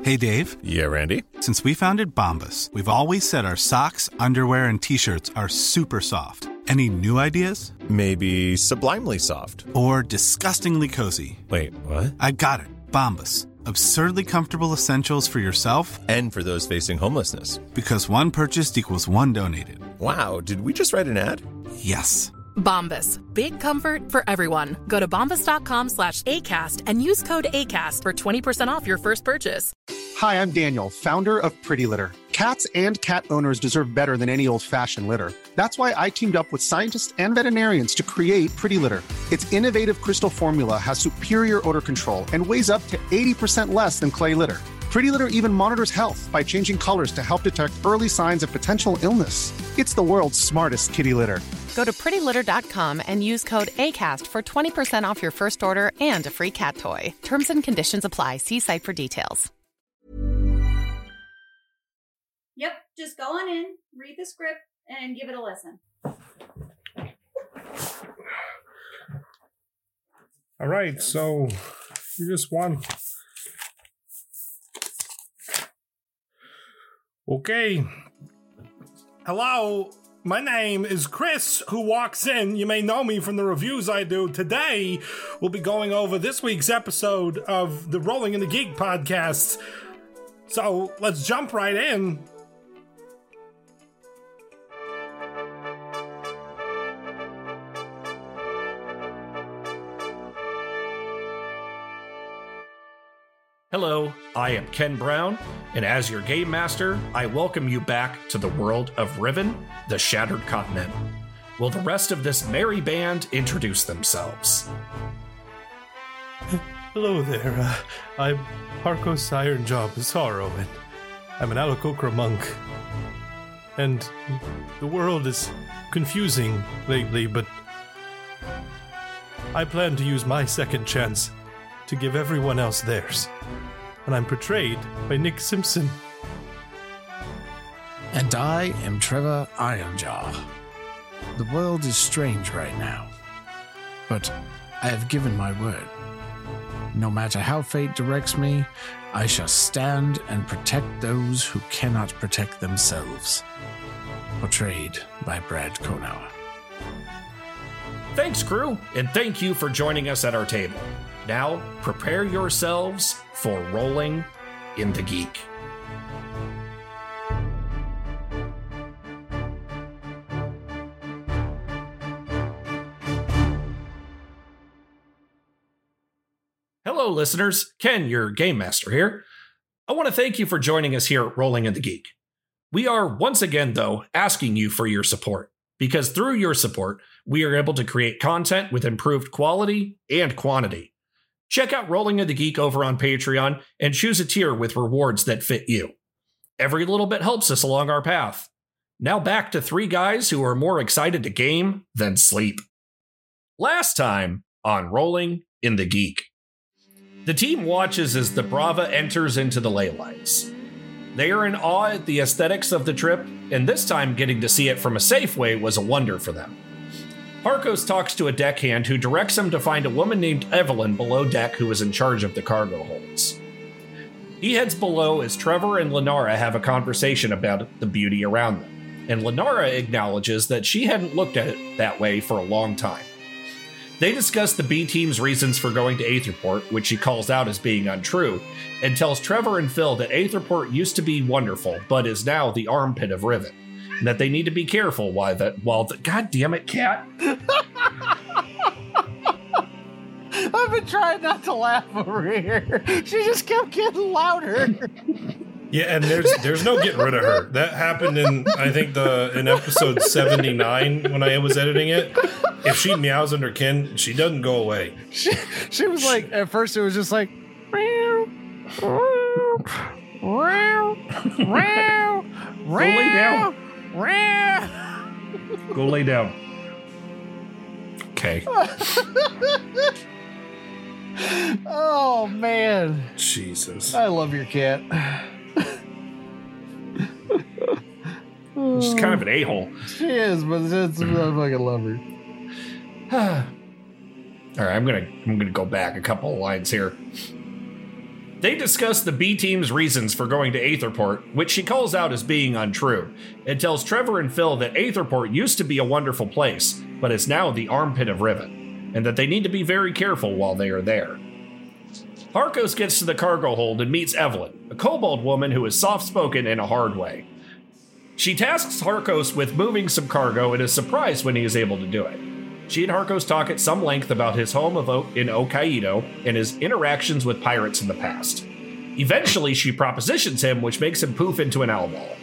Hey, Dave. Yeah, Randy? Since we founded Bombas, we've always said our socks, underwear, and T-shirts are super soft. Any new ideas? Maybe sublimely soft. Or disgustingly cozy. Wait, what? I got it. Bombas. Absurdly comfortable essentials for yourself and for those facing homelessness. Because one purchased equals one donated. Wow, did we just write an ad? Yes. Bombas. Big comfort for everyone. Go to bombas.com/ACAST and use code ACAST for 20% off your first purchase. Hi, I'm Daniel, founder of Pretty Litter. Cats and cat owners deserve better than any old-fashioned litter. That's why I teamed up with scientists and veterinarians to create Pretty Litter. Its innovative crystal formula has superior odor control and weighs up to 80% less than clay litter. Pretty Litter even monitors health by changing colors to help detect early signs of potential illness. It's the world's smartest kitty litter. Go to prettylitter.com and use code ACAST for 20% off your first order and a free cat toy. Terms and conditions apply. See site for details. Yep, just go on in, read the script, and give it a listen. All right, so you just won. Okay. Hello, my name is Chris, who walks in. You may know me from the reviews I do. Today, we'll be going over this week's episode of the Rolling in the Geek podcast. So let's jump right in. Hello, I am Ken Brown, and as your game master, I welcome you back to the world of Riven, the Shattered Continent. Will the rest of this merry band introduce themselves? Hello there, I'm Harkos Ironjaw Bizarro, and I'm an Alakokra monk. And the world is confusing lately, but I plan to use my second chance to give everyone else theirs. And I'm portrayed by Nick Simpson. And I am Trevor Ironjaw. The world is strange right now, but I have given my word. No matter how fate directs me, I shall stand and protect those who cannot protect themselves. Portrayed by Brad Konauer. Thanks, crew, and thank you for joining us at our table. Now, prepare yourselves for Rolling in the Geek. Hello, listeners. Ken, your game master here. I want to thank you for joining us here at Rolling in the Geek. We are once again, though, asking you for your support, because through your support, we are able to create content with improved quality and quantity. Check out Rolling in the Geek over on Patreon and choose a tier with rewards that fit you. Every little bit helps us along our path. Now back to three guys who are more excited to game than sleep. Last time on Rolling in the Geek. The team watches as the Brava enters into the ley lines. They are in awe at the aesthetics of the trip, and this time getting to see it from a safe way was a wonder for them. Harkos talks to a deckhand who directs him to find a woman named Evelyn below deck who is in charge of the cargo holds. He heads below as Trevor and Lenara have a conversation about the beauty around them, and Lenara acknowledges that she hadn't looked at it that way for a long time. They discuss the B team's reasons for going to Aetherport, which she calls out as being untrue, and tells Trevor and Phil that Aetherport used to be wonderful, but is now the armpit of Riven. And that they need to be careful while the God damn it, cat. I've been trying not to laugh over here. She just kept getting louder. Yeah, and there's no getting rid of her. That happened in, I think, in episode 79 when I was editing it. If she meows under Ken, she doesn't go away. She was like, at first it was just like, Go lay down. Go lay down. Okay. Oh, man. Jesus. I love your cat. She's kind of an a-hole. She is, but I fucking love her. All right, I'm gonna go back a couple of lines here. They discuss the B team's reasons for going to Aetherport, which she calls out as being untrue, and tells Trevor and Phil that Aetherport used to be a wonderful place, but is now the armpit of Riven, and that they need to be very careful while they are there. Harkos gets to the cargo hold and meets Evelyn, a kobold woman who is soft-spoken in a hard way. She tasks Harkos with moving some cargo and is surprised when he is able to do it. She and Harkos talk at some length about his home in Hokkaido and his interactions with pirates in the past. Eventually, she propositions him, which makes him poof into an owl ball.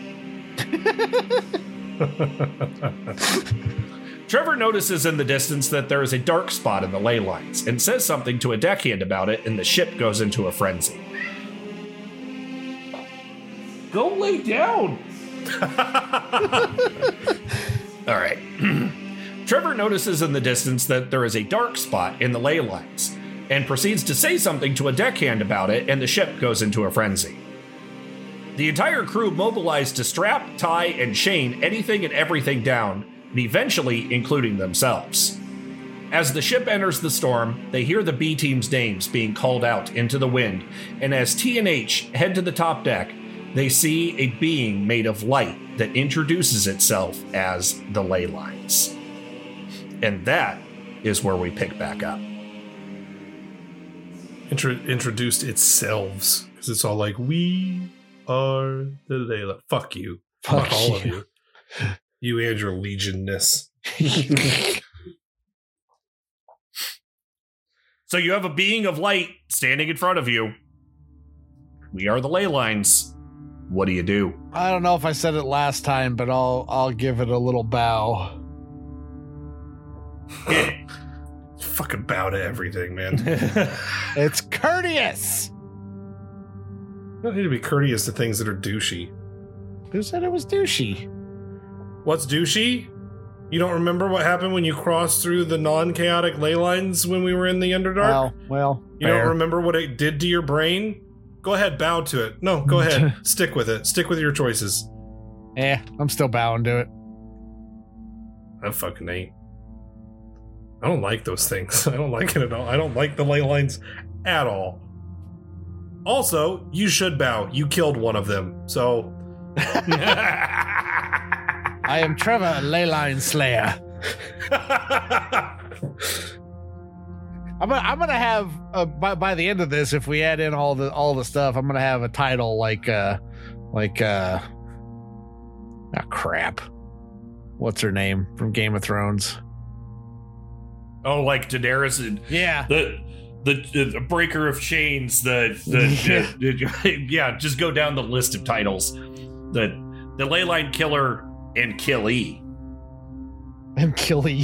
Trevor notices in the distance that there is a dark spot in the ley lines and says something to a deckhand about it, and the ship goes into a frenzy. Go lay down! All right. Trevor notices in the distance that there is a dark spot in the ley lines and proceeds to say something to a deckhand about it, and the ship goes into a frenzy. The entire crew mobilize to strap, tie, and chain anything and everything down, and eventually including themselves. As the ship enters the storm, they hear the B team's names being called out into the wind, and as T and H head to the top deck, they see a being made of light that introduces itself as the ley lines. And that is where we pick back up. Introduced itself, because it's all like, we are the Layla. Fuck you. Fuck all of you. You and your legionness. So you have a being of light standing in front of you. We are the ley lines. What do you do? I don't know if I said it last time, but I'll give it a little bow. Fucking bow to everything, man. It's courteous. You don't need to be courteous to things that are douchey. Who said it was douchey? What's douchey? You don't remember what happened when you crossed through the non-chaotic ley lines when we were in the Underdark? Well, you don't remember what it did to your brain? Go ahead, bow to it. No, go ahead. Stick with it. Stick with your choices. I'm still bowing to it. I fucking ain't. I don't like those things. I don't like it at all. I don't like the ley lines at all. Also, you should bow. You killed one of them, so... I am Trevor, Leyline Slayer. I'm gonna have by the end of this, if we add in all the stuff, I'm gonna have a title like crap. What's her name from Game of Thrones? Oh, like Daenerys and the breaker of chains. Yeah, just go down the list of titles. The Leyline Killer and Killee. And Killee.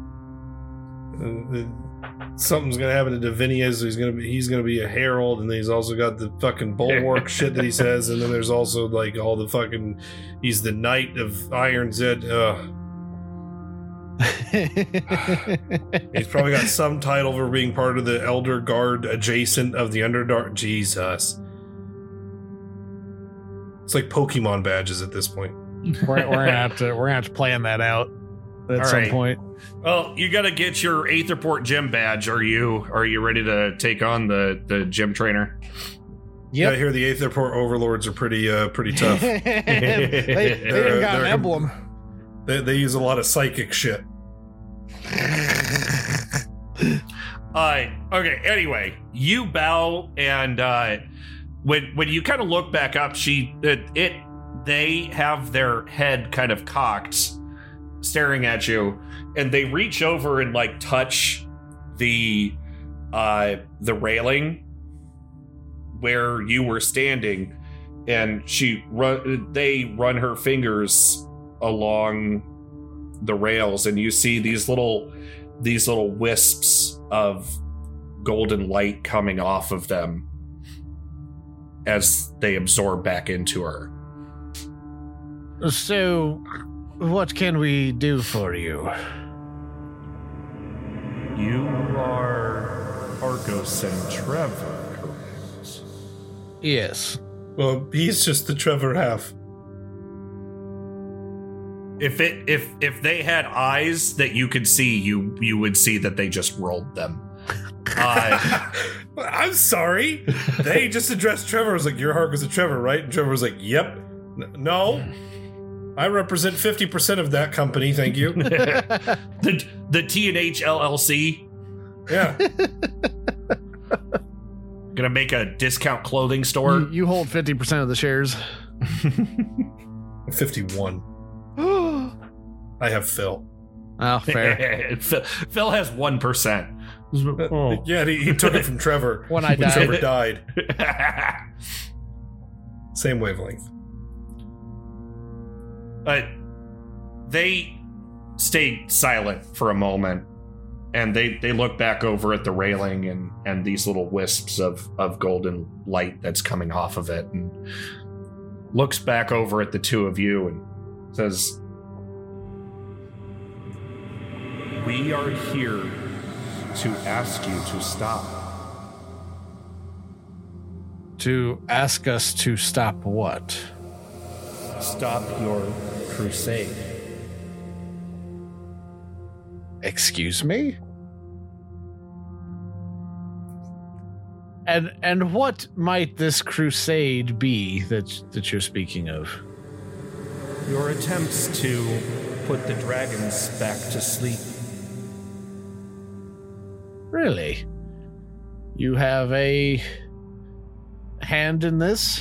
Something's gonna happen to Divinius. He's gonna be a herald, and then he's also got the fucking bulwark shit that he says, and then there's also like all the fucking. He's the Knight of Iron Zed. He's probably got some title for being part of the Elder Guard adjacent of the Underdark. Jesus, it's like Pokemon badges at this point. We're gonna have to plan that out at some point. Well, you got to get your Aetherport gym badge. Are you ready to take on the gym trainer? Yeah, I hear the Aetherport overlords are pretty tough. they even got an emblem. They use a lot of psychic shit. Okay. Anyway, you bow, and when you kind of look back up, they have their head kind of cocked, staring at you, and they reach over and like touch the railing where you were standing, and they run her fingers along the rails, and you see these little wisps of golden light coming off of them as they absorb back into her. So, what can we do for you? You are Harkos and Trevor, correct? Yes. Well, he's just the Trevor half. If they had eyes that you could see, you would see that they just rolled them. I'm sorry. They just addressed Trevor. I was like, you're Harkus and Trevor, right? And Trevor was like, yep. No. I represent 50% of that company, thank you. the T&H LLC. Yeah. Gonna make a discount clothing store. You hold 50% of the shares. 51. I have Phil. Oh, fair. Phil has 1%. Yeah, he took it from Trevor when I died. Trevor died. Same wavelength. But they stayed silent for a moment, and they look back over at the railing and these little wisps of golden light that's coming off of it, and looks back over at the two of you and says, "We are here to ask you to stop." To ask us to stop what? Stop your crusade. Excuse me? And what might this crusade be that you're speaking of? Your attempts to put the dragons back to sleep. Really? You have a hand in this?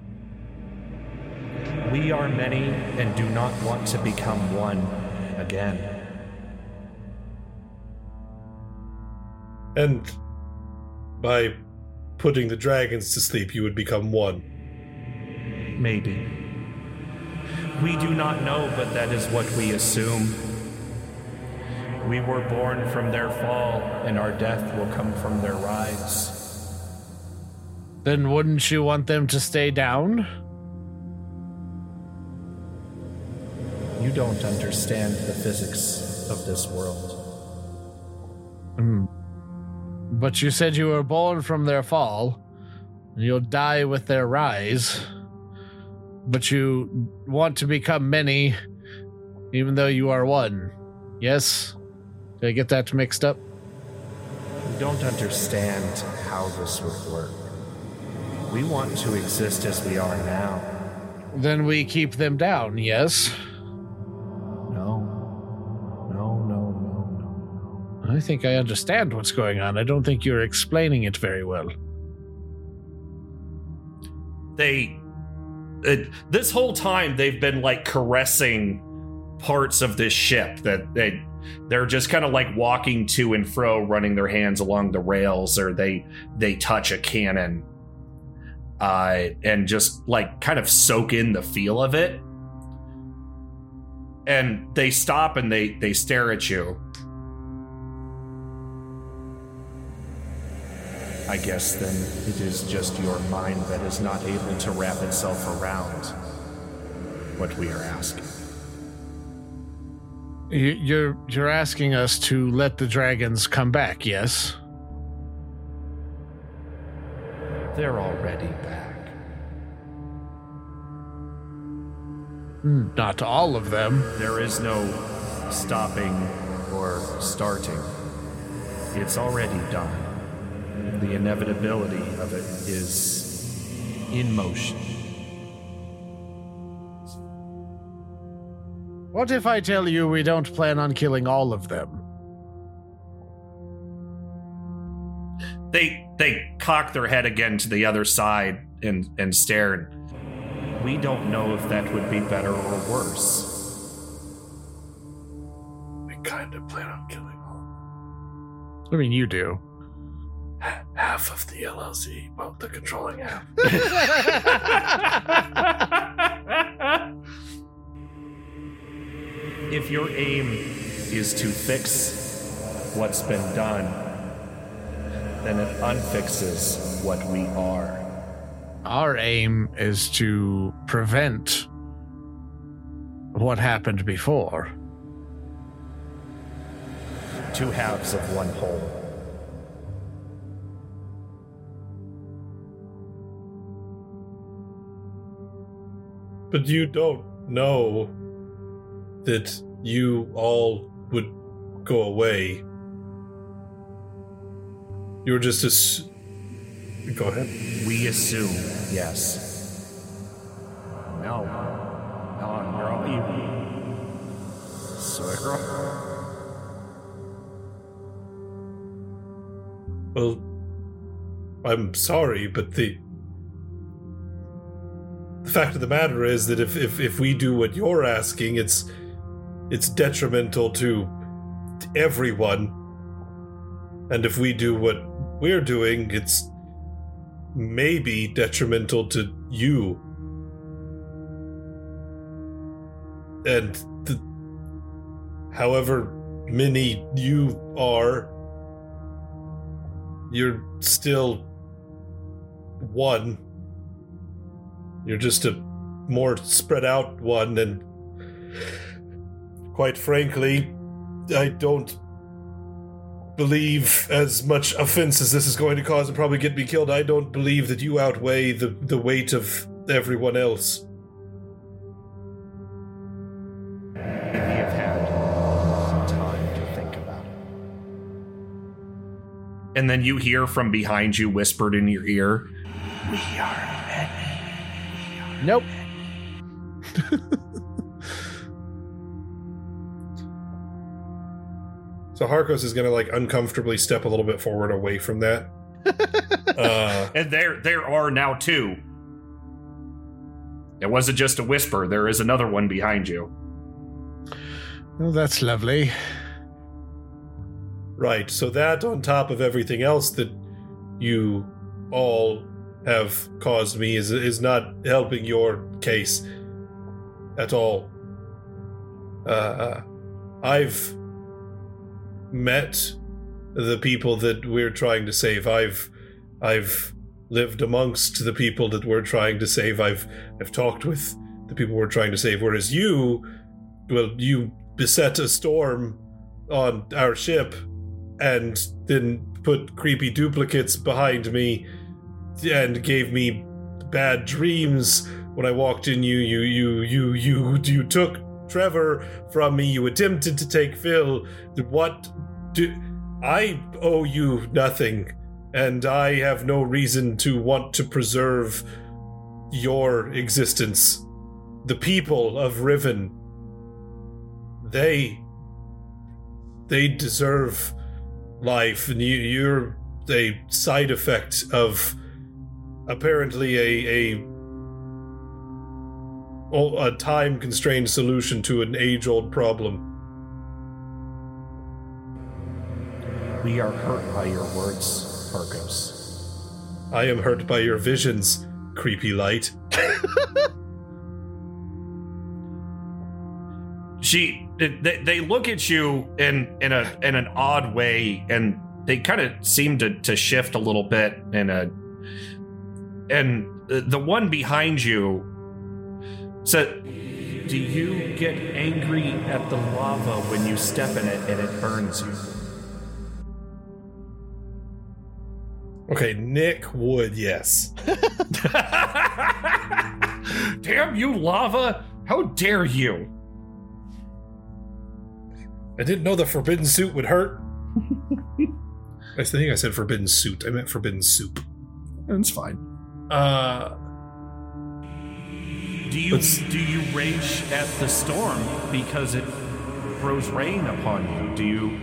We are many and do not want to become one again. And by putting the dragons to sleep, you would become one. Maybe. We do not know, but that is what we assume. We were born from their fall, and our death will come from their rise. Then wouldn't you want them to stay down? You don't understand the physics of this world. But you said you were born from their fall, and you'll die with their rise. But you want to become many, even though you are one. Yes? Did I get that mixed up? You don't understand how this would work. We want to exist as we are now. Then we keep them down, yes? No. I think I understand what's going on. I don't think you're explaining it very well. This whole time they've been like caressing parts of this ship that they're just kind of like walking to and fro, running their hands along the rails, or they touch a cannon and just like kind of soak in the feel of it. And they stop and they stare at you. I guess then it is just your mind that is not able to wrap itself around what we are asking. You're asking us to let the dragons come back, yes? They're already back. Not all of them. There is no stopping or starting. It's already done. The inevitability of it is in motion. What if I tell you we don't plan on killing all of them? They cock their head again to the other side and stare. We don't know if that would be better or worse. We kind of plan on killing all. I mean, you do. Half of the LLC, well, the controlling half. If your aim is to fix what's been done, then it unfixes what we are. Our aim is to prevent what happened before. Two halves of one whole. But you don't know that you all would go away You were just Go ahead. We assume, yes. No, you're all evil. Well, I'm sorry, but the fact of the matter is that if we do what you're asking, it's detrimental to everyone. And if we do what we're doing, it's maybe detrimental to you. And however many you are, you're still one. You're just a more spread out one, and quite frankly, I don't believe, as much offense as this is going to cause and probably get me killed, I don't believe that you outweigh the weight of everyone else. We have had some time to think about it. And then you hear from behind you, whispered in your ear, "We are many." Nope. So Harkos is going to uncomfortably step a little bit forward away from that. And there are now two. It wasn't just a whisper. There is another one behind you. Oh, that's lovely. Right, so that on top of everything else that you all have caused me is not helping your case at all. I've met the people that we're trying to save. I've lived amongst the people that we're trying to save. I've talked with the people we're trying to save. Whereas you beset a storm on our ship and then put creepy duplicates behind me and gave me bad dreams when I walked in. You took Trevor from me. You attempted to take Phil. I owe you nothing, and I have no reason to want to preserve your existence. The people of Riven, they deserve life, and you're a side effect of apparently a time-constrained solution to an age-old problem. We are hurt by your words, Harkos. I am hurt by your visions, creepy light. They look at you in an odd way, and they kind of seem to shift a little bit. And the one behind you said, "Do you get angry at the lava when you step in it and it burns you?" Okay, Nick would, yes. Damn you, lava! How dare you! I didn't know the forbidden suit would hurt. I think I said forbidden suit. I meant forbidden soup. That's fine. Do you rage at the storm because it throws rain upon you?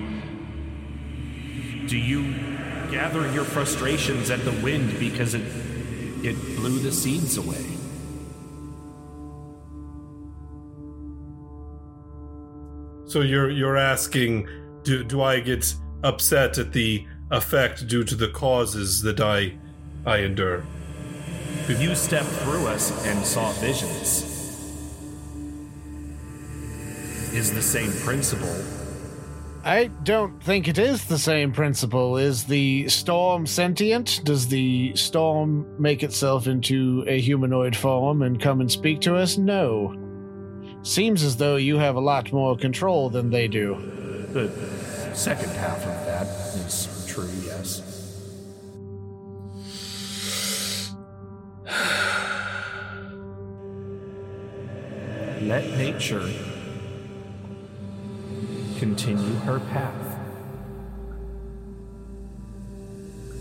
Do you gather your frustrations at the wind because it blew the seeds away? So you're asking, do I get upset at the effect due to the causes that I endure? You stepped through us and saw visions. Is the same principle. I don't think it is the same principle. Is the storm sentient? Does the storm make itself into a humanoid form and come and speak to us? No. Seems as though you have a lot more control than they do. The second half of that is true, yes. Let nature continue her path.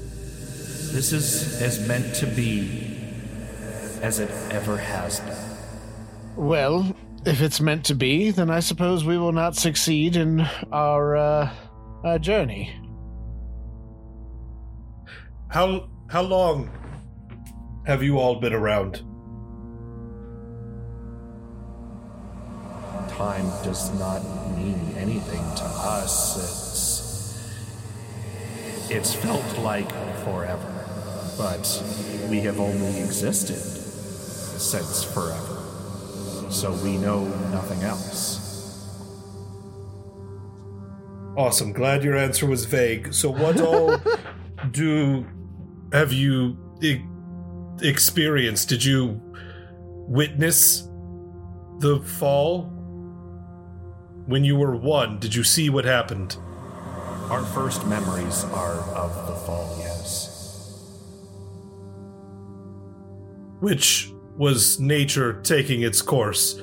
is as meant to be as it ever has been. Well, if it's meant to be, then I suppose we will not succeed in our journey. How long have you all been around? Time does not mean anything to us. It's felt like forever, but we have only existed since forever, so we know nothing else. Awesome. Glad your answer was vague. So what all have you experienced? Did you witness the fall? When you were 1, did you see what happened? Our first memories are of the fall, yes. Which was nature taking its course.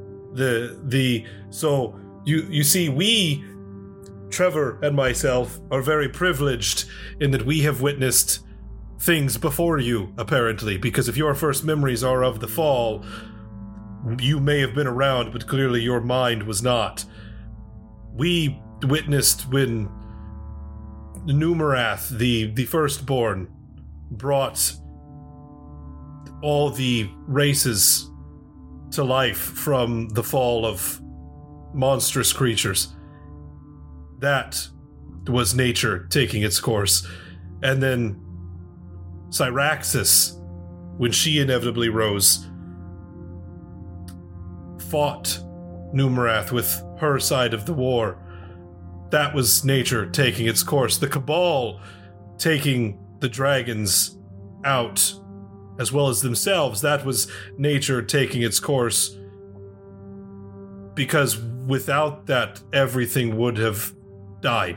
So you see, we, Trevor and myself, are very privileged in that we have witnessed things before you, apparently, because if your first memories are of the fall, you may have been around, but clearly your mind was not. We witnessed when Numerath, the firstborn, brought all the races to life from the fall of monstrous creatures. That was nature taking its course. And then Syraxis, when she inevitably rose, fought Numerath with her side of the war. That was nature taking its course. The Cabal taking the dragons out, as well as themselves, that was nature taking its course. Because without that, everything would have died.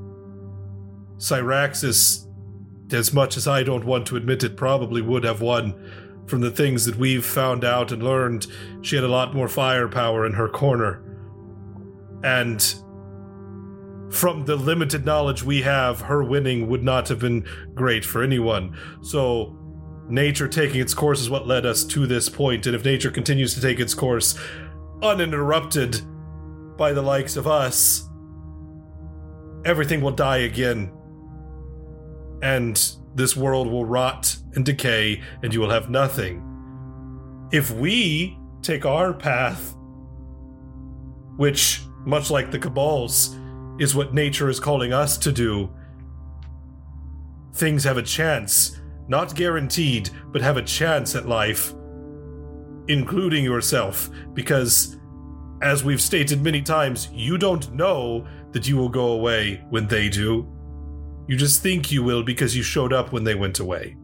Syraxis, as much as I don't want to admit it, probably would have won. From the things that we've found out and learned, she had a lot more firepower in her corner. And from the limited knowledge we have, her winning would not have been great for anyone. So nature taking its course is what led us to this point, and if nature continues to take its course uninterrupted by the likes of us, everything will die again. And this world will rot and decay, and you will have nothing. If we take our path, which, much like the Cabal's, is what nature is calling us to do, things have a chance. Not guaranteed, but have a chance at life. Including yourself, because, as we've stated many times, you don't know that you will go away when they do. You just think you will because you showed up when they went away.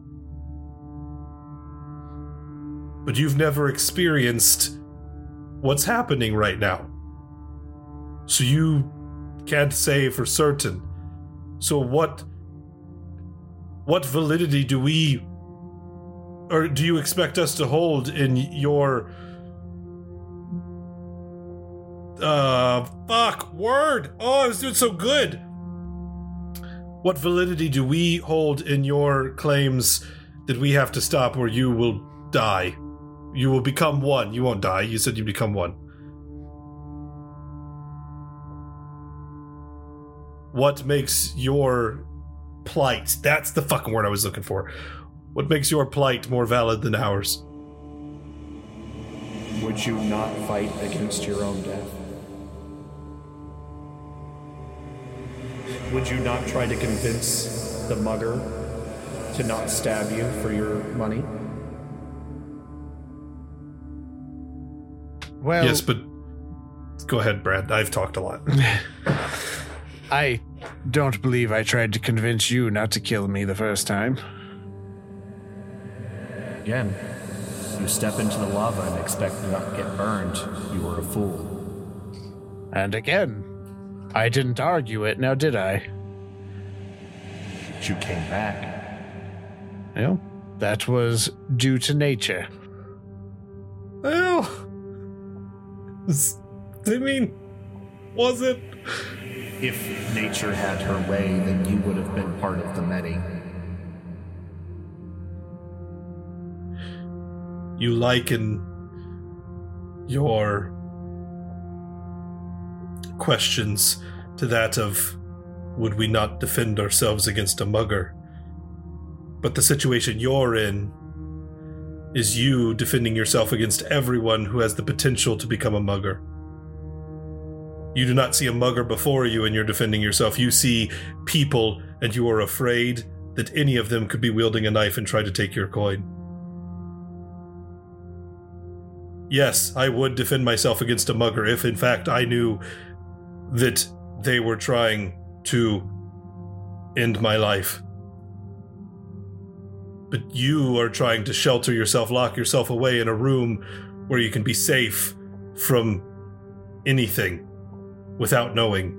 But you've never experienced what's happening right now. So you can't say for certain. So what validity do we, or do you expect us to hold in your word? Oh, I was doing so good. What validity do we hold in your claims that we have to stop or you will die? You will become one. You won't die. You said you become one. What makes your plight, that's the fucking word I was looking for. What makes your plight more valid than ours? Would you not fight against your own death? Would you not try to convince the mugger to not stab you for your money? Well, yes, but go ahead, Brad. I've talked a lot. I don't believe I tried to convince you not to kill me the first time. Again, you step into the lava and expect to not get burned. You are a fool. And again, I didn't argue it, now did I? But you came back. Well, that was due to nature. Well, I mean, was it? If nature had her way, then you would have been part of the many. You liken your questions to that of, would we not defend ourselves against a mugger? But the situation you're in is you defending yourself against everyone who has the potential to become a mugger. You do not see a mugger before you and you're defending yourself. You see people and you are afraid that any of them could be wielding a knife and try to take your coin. Yes, I would defend myself against a mugger if in fact I knew that they were trying to end my life. But you are trying to shelter yourself, lock yourself away in a room where you can be safe from anything without knowing.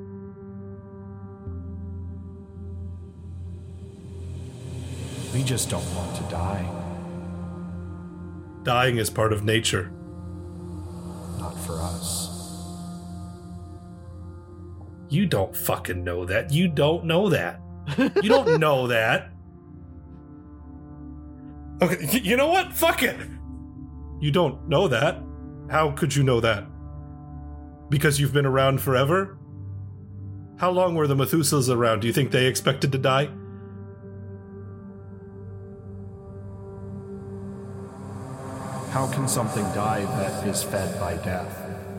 We just don't want to die. Dying is part of nature. Not for us. You don't fucking know that. You don't know that. You don't know that. Okay, you know what? Fuck it. You don't know that. How could you know that? Because you've been around forever? How long were the Methuselahs around? Do you think they expected to die? How can something die that is fed by death?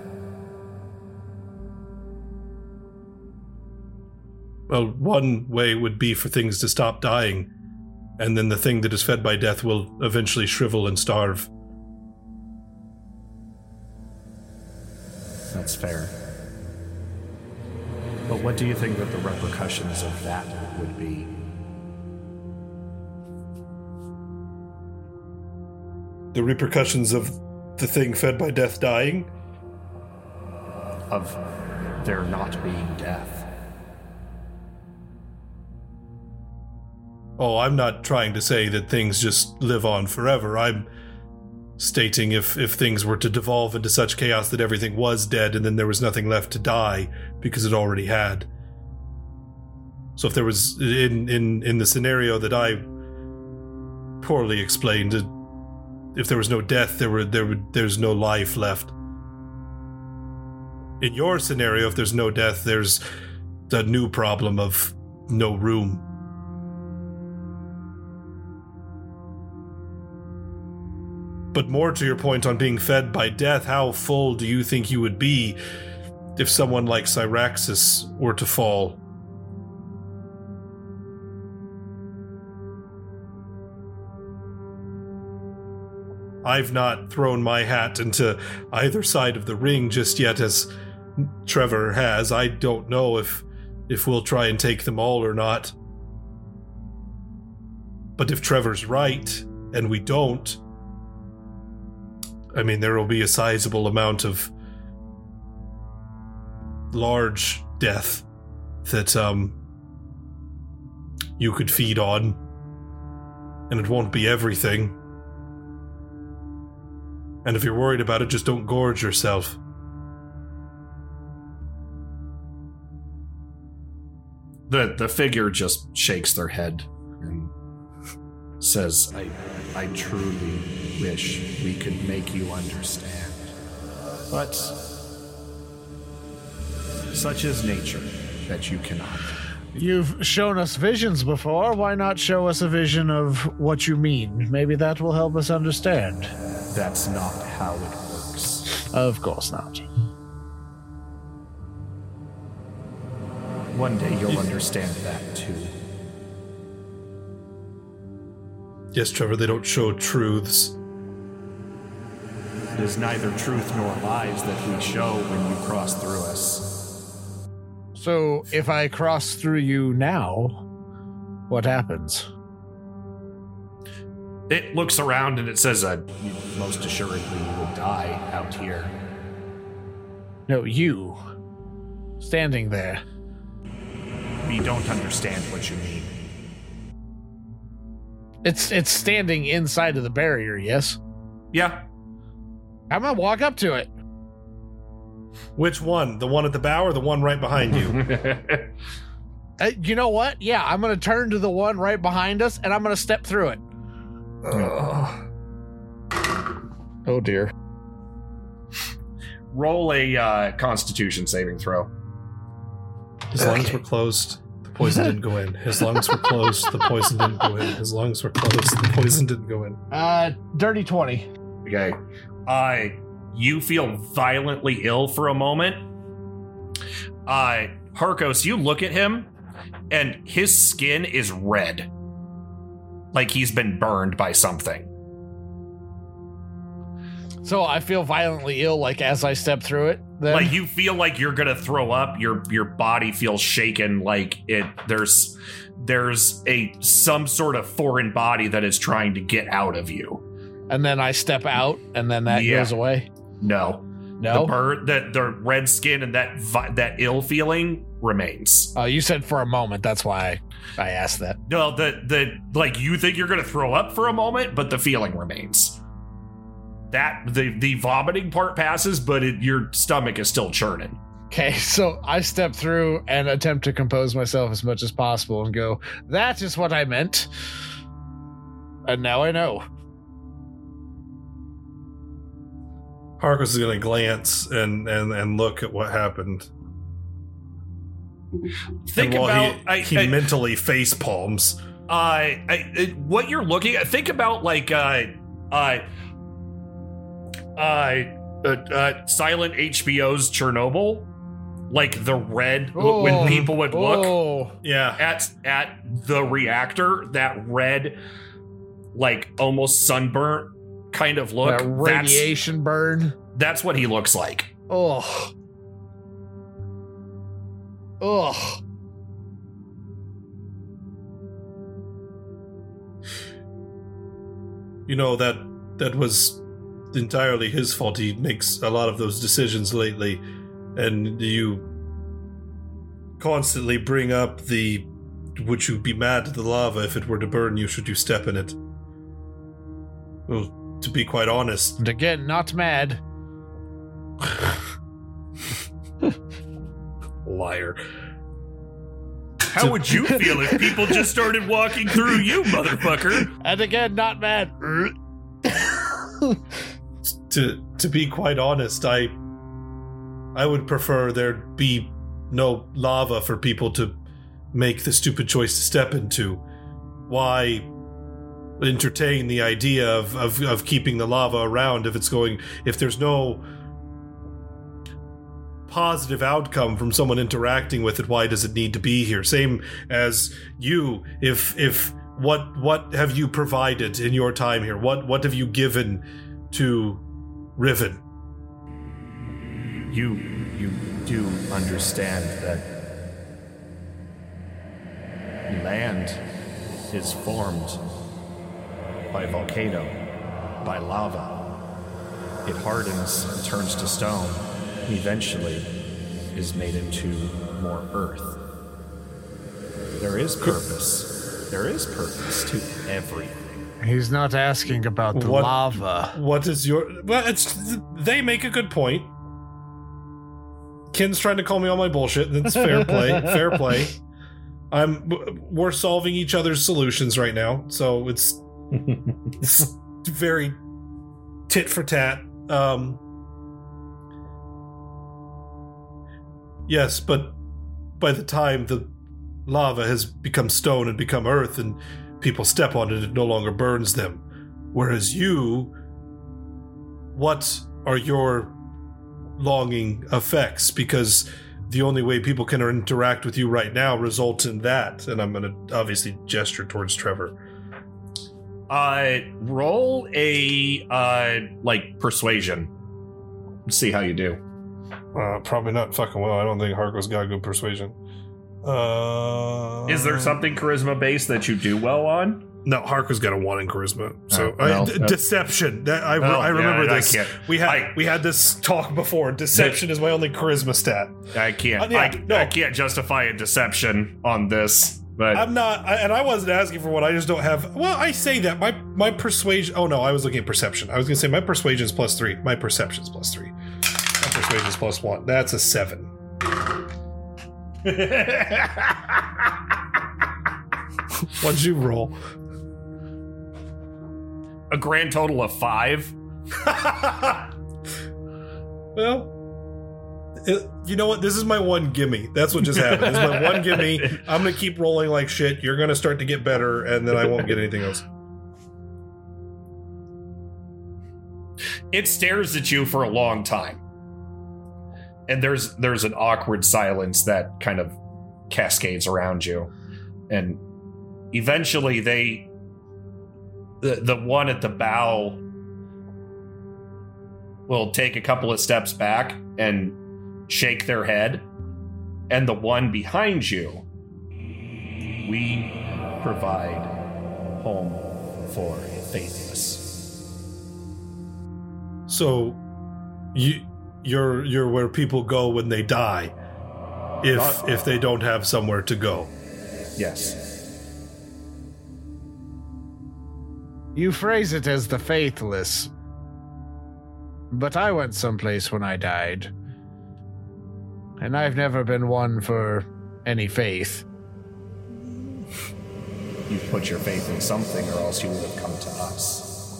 Well, one way would be for things to stop dying, and then the thing that is fed by death will eventually shrivel and starve. That's fair. But what do you think that the repercussions of that would be? The repercussions of the thing fed by death dying? Of there not being death. Oh, I'm not trying to say that things just live on forever. I'm stating if things were to devolve into such chaos that everything was dead and then there was nothing left to die because it already had. So if there was, in the scenario that I poorly explained, if there was no death, there's no life left. In your scenario, if there's no death, there's a new problem of no room. But more to your point on being fed by death, how full do you think you would be if someone like Cyraxus were to fall? I've not thrown my hat into either side of the ring just yet, as Trevor has. I don't know if we'll try and take them all or not. But if Trevor's right, and we don't, I mean, there will be a sizable amount of large death that you could feed on, and it won't be everything. And if you're worried about it, just don't gorge yourself. The figure just shakes their head and says, I truly wish we could make you understand. But such is nature that you cannot. You've shown us visions before. Why not show us a vision of what you mean? Maybe that will help us understand. That's not how it works. Of course not. One day you'll understand that too. Yes, Trevor, they don't show truths. It is neither truth nor lies that we show when you cross through us. So, if I cross through you now, what happens? It looks around and it says, You most assuredly will die out here. No, you. Standing there. We don't understand what you mean. It's standing inside of the barrier, yes? Yeah. I'm gonna walk up to it. Which one? The one at the bow or the one right behind you? You know what? Yeah, I'm gonna turn to the one right behind us and I'm gonna step through it. Oh dear. Roll a Constitution saving throw. His lungs were closed. The poison didn't go in. His lungs were closed. The poison didn't go in. His lungs were closed. The poison didn't go in. Dirty 20. Okay. You feel violently ill for a moment. Harkos, you look at him, and his skin is red. Like he's been burned by something. So I feel violently ill, like as I step through it. Then? Like you feel like you're gonna throw up. Your body feels shaken. Like there's some sort of foreign body that is trying to get out of you. And then I step out, and then that goes away. No. The red skin and that ill feeling remains. Oh, you said for a moment. That's why I asked that. No, like you think you're gonna throw up for a moment, but the feeling remains. That the vomiting part passes, but your stomach is still churning. Okay, so I step through and attempt to compose myself as much as possible and go, that is what I meant. And now I know. Harkos is going to glance and look at what happened. Think about he mentally face palms. What you're looking at. Think about like silent HBO's Chernobyl, like the red when people would look at the reactor, that red, like almost sunburnt kind of look, that radiation burn. That's what he looks like. Oh. You know, that was entirely his fault. He makes a lot of those decisions lately, and you constantly bring up would you be mad at the lava if it were to burn you should you step in it? Well, to be quite honest, and again, not mad. Liar. How would you feel if people just started walking through you, motherfucker? And again, not mad. To be quite honest, I would prefer there be no lava for people to make the stupid choice to step into. Why entertain the idea of keeping the lava around if there's no positive outcome from someone interacting with it? Why does it need to be here? Same as you. If what have you provided in your time here? What have you given to Riven? You do understand that land is formed by volcano, by lava. It hardens and turns to stone, and eventually is made into more earth. There is purpose. There is purpose to everything. He's not asking about the lava. What is your... Well, they make a good point. Ken's trying to call me on my bullshit. That's fair play. Fair play. We're solving each other's solutions right now, so it's very tit for tat. Yes, but by the time the lava has become stone and become earth and people step on it, it no longer burns them. Whereas you, what are your longing effects? Because the only way people can interact with you right now results in that. And I'm going to obviously gesture towards Trevor. Roll a, persuasion. See how you do. Probably not fucking well. I don't think Harko's got good persuasion. Is there something charisma-based that you do well on? No, Harko's got a 1 in charisma. So deception. I remember this. We had this talk before. Deception is my only charisma stat. I can't. I can't justify a deception on this. But I'm not, and I wasn't asking for one. I just don't have. Well, I say that my persuasion. Oh no, I was looking at perception. I was gonna say my persuasion's +3. My perception's +3. My persuasion's +1. That's a 7. What'd you roll? A grand total of 5. Well, you know what? This is my one gimme. That's what just happened. This is my one gimme. I'm going to keep rolling like shit. You're going to start to get better, and then I won't get anything else. It stares at you for a long time. And there's an awkward silence that kind of cascades around you. And eventually the one at the bow will take a couple of steps back and shake their head. And the one behind you, we provide home for faithless. So you're where people go when they die, if they don't have somewhere to go. Yes. You phrase it as the faithless, but I went someplace when I died, and I've never been one for any faith. You put your faith in something, or else you would have come to us.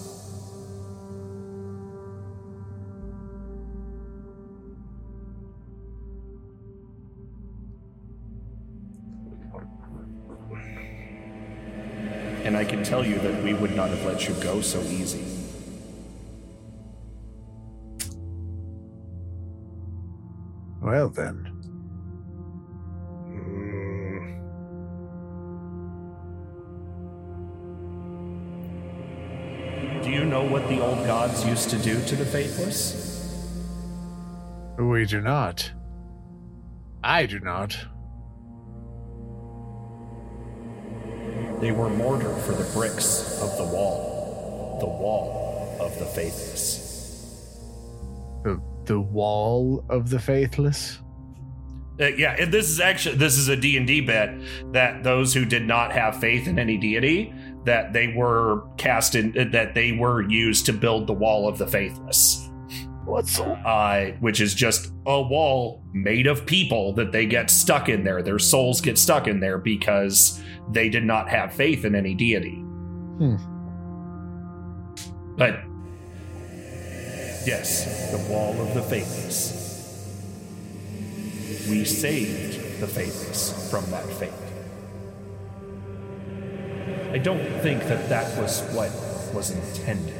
And I can tell you that we would not have let you go so easy. Well then. Do you know what the old gods used to do to the faithless? We do not. I do not. They were mortar for the bricks of the wall of the faithless. The wall of the faithless? Yeah, and this is a D&D bit that those who did not have faith in any deity, that they were that they were used to build the wall of the faithless. What's which is just a wall made of people that they get stuck in there. Their souls get stuck in there because they did not have faith in any deity. But yes, the wall of the faithless. We saved the faithless from that fate. I don't think that was what was intended.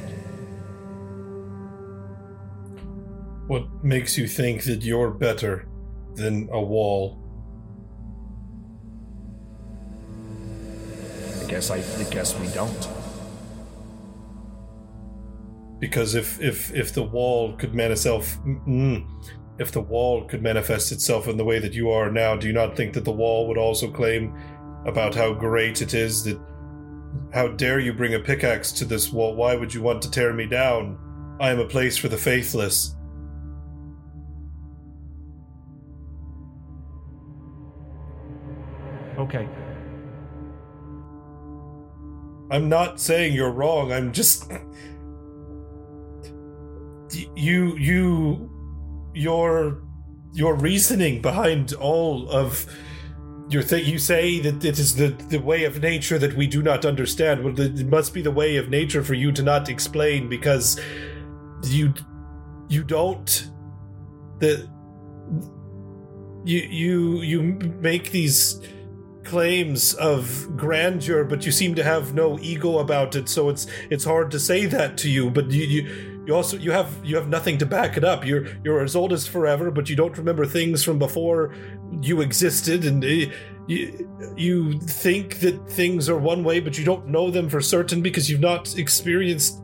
What makes you think that you're better than a wall? I guess we don't. Because if the wall could manifest itself in the way that you are now, do you not think that the wall would also claim about how great it is that? How dare you bring a pickaxe to this wall? Why would you want to tear me down? I am a place for the faithless. Okay. I'm not saying you're wrong. I'm just your reasoning behind all of your thing. You say that it is the way of nature that we do not understand. Well, it must be the way of nature for you to not explain, because you don't. You make these claims of grandeur, but you seem to have no ego about it, so it's hard to say that to you. But you also have nothing to back it up. You're as old as forever, but you don't remember things from before you existed, and you think that things are one way, but you don't know them for certain because you've not experienced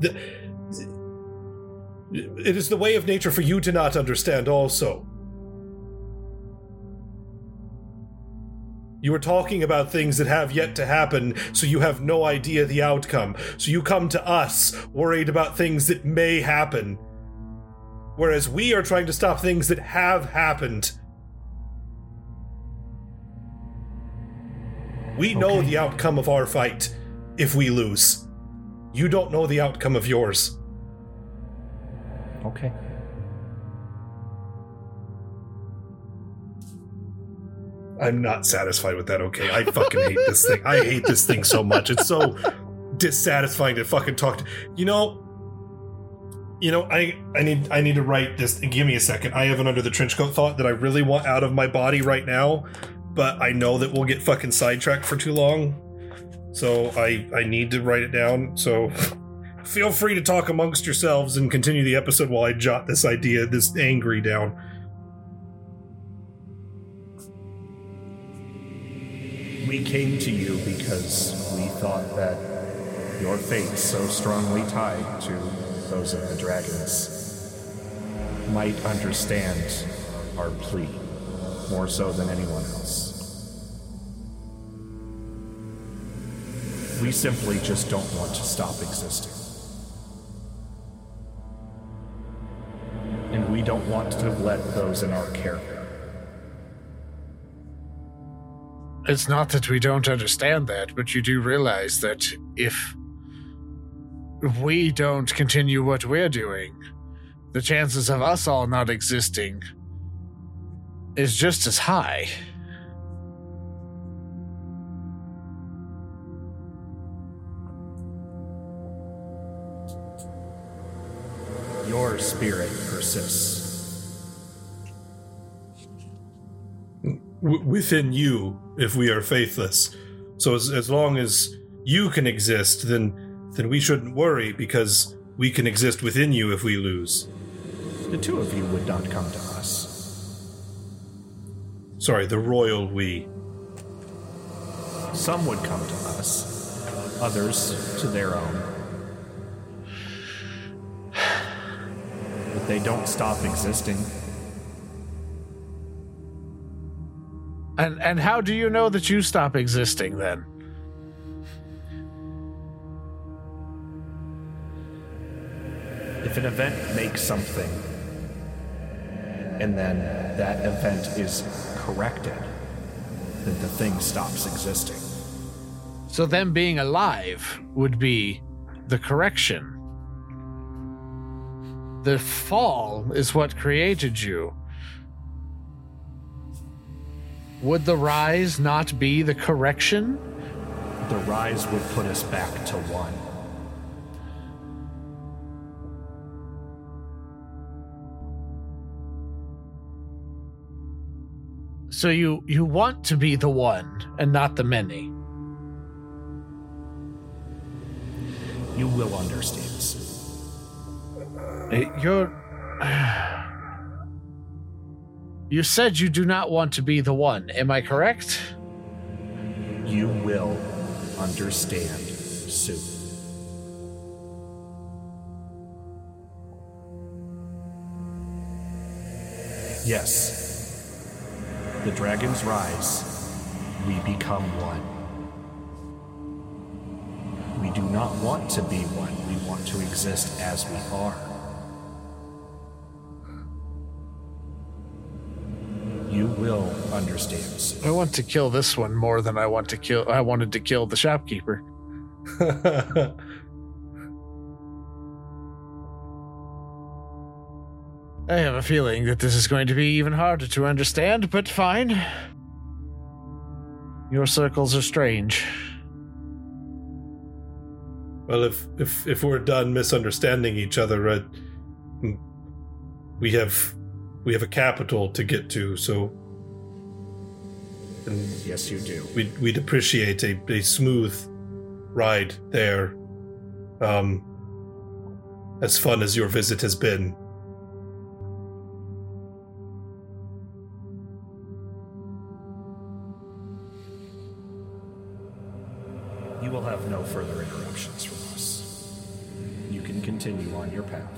it is the way of nature for you to not understand also. You were talking about things that have yet to happen, so you have no idea the outcome. So you come to us worried about things that may happen, whereas we are trying to stop things that have happened. We know the outcome of our fight if we lose. You don't know the outcome of yours. Okay. I'm not satisfied with that, okay? I fucking hate this thing. I hate this thing so much. It's so dissatisfying to fucking talk to. You know, You know, I need to write this. Give me a second. I have an under the trench coat thought that I really want out of my body right now, but I know that we'll get fucking sidetracked for too long. So I need to write it down. So feel free to talk amongst yourselves and continue the episode while I jot this idea, this angry down. We came to you because we thought that your fate, so strongly tied to those of the dragons, might understand our plea more so than anyone else. We simply just don't want to stop existing. And we don't want to let those in our care. It's not that we don't understand that, but you do realize that if we don't continue what we're doing, the chances of us all not existing is just as high. Your spirit persists. Within you, if we are faithless. So as long as you can exist, then we shouldn't worry, because we can exist within you if we lose. The two of you would not come to us. Sorry, the royal we. Some would come to us, others to their own. But they don't stop existing. And how do you know that you stop existing then? If an event makes something, and then that event is corrected, then the thing stops existing. So them being alive would be the correction. The fall is what created you. Would the rise not be the correction? The rise would put us back to one. So you want to be the one and not the many. You will understand. You said you do not want to be the one. Am I correct? You will understand soon. Yes. The dragons rise. We become one. We do not want to be one. We want to exist as we are. You will understand. I want to kill this one more than I wanted to kill the shopkeeper. I have a feeling that this is going to be even harder to understand, but fine. Your circles are strange. Well, if we're done misunderstanding each other, we have a capital to get to, so... And yes, you do. We'd appreciate a smooth ride there. As fun as your visit has been. You will have no further interruptions from us. You can continue on your path.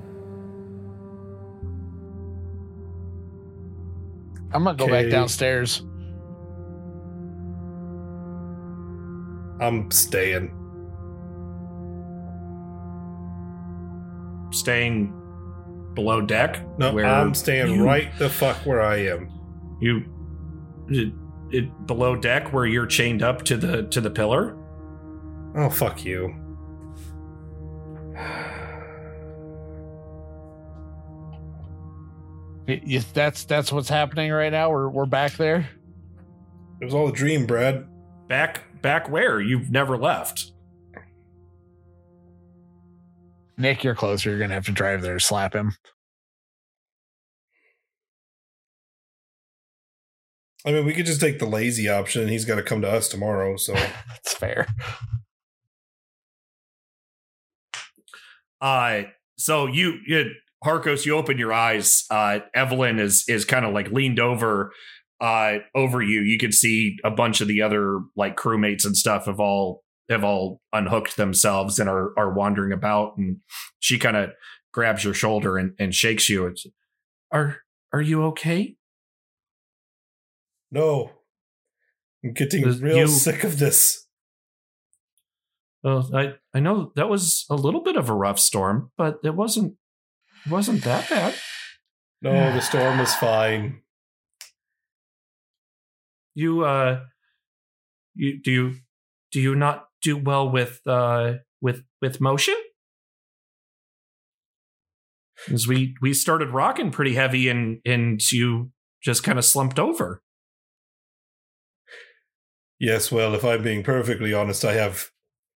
I'm gonna go back downstairs. I'm staying. Staying below deck? No, I'm staying right the fuck where I am. Below deck where you're chained up to the pillar? Oh, fuck you. That's what's happening right now. We're back there. It was all a dream, Brad. Back where? You've never left. Nick, you're closer. You're going to have to drive there to slap him. I mean, we could just take the lazy option, and he's got to come to us tomorrow, so... That's fair. So Harkos, you open your eyes. Evelyn is kind of like leaned over you. You can see a bunch of the other like crewmates and stuff have all unhooked themselves and are wandering about. And she kind of grabs your shoulder and shakes you. It's, are you okay? No, I'm getting real sick of this. Well, I know that was a little bit of a rough storm, but it wasn't that bad. No, the storm was fine. Do you not do well with motion? Because we started rocking pretty heavy and you just kind of slumped over. Yes, well, if I'm being perfectly honest, I have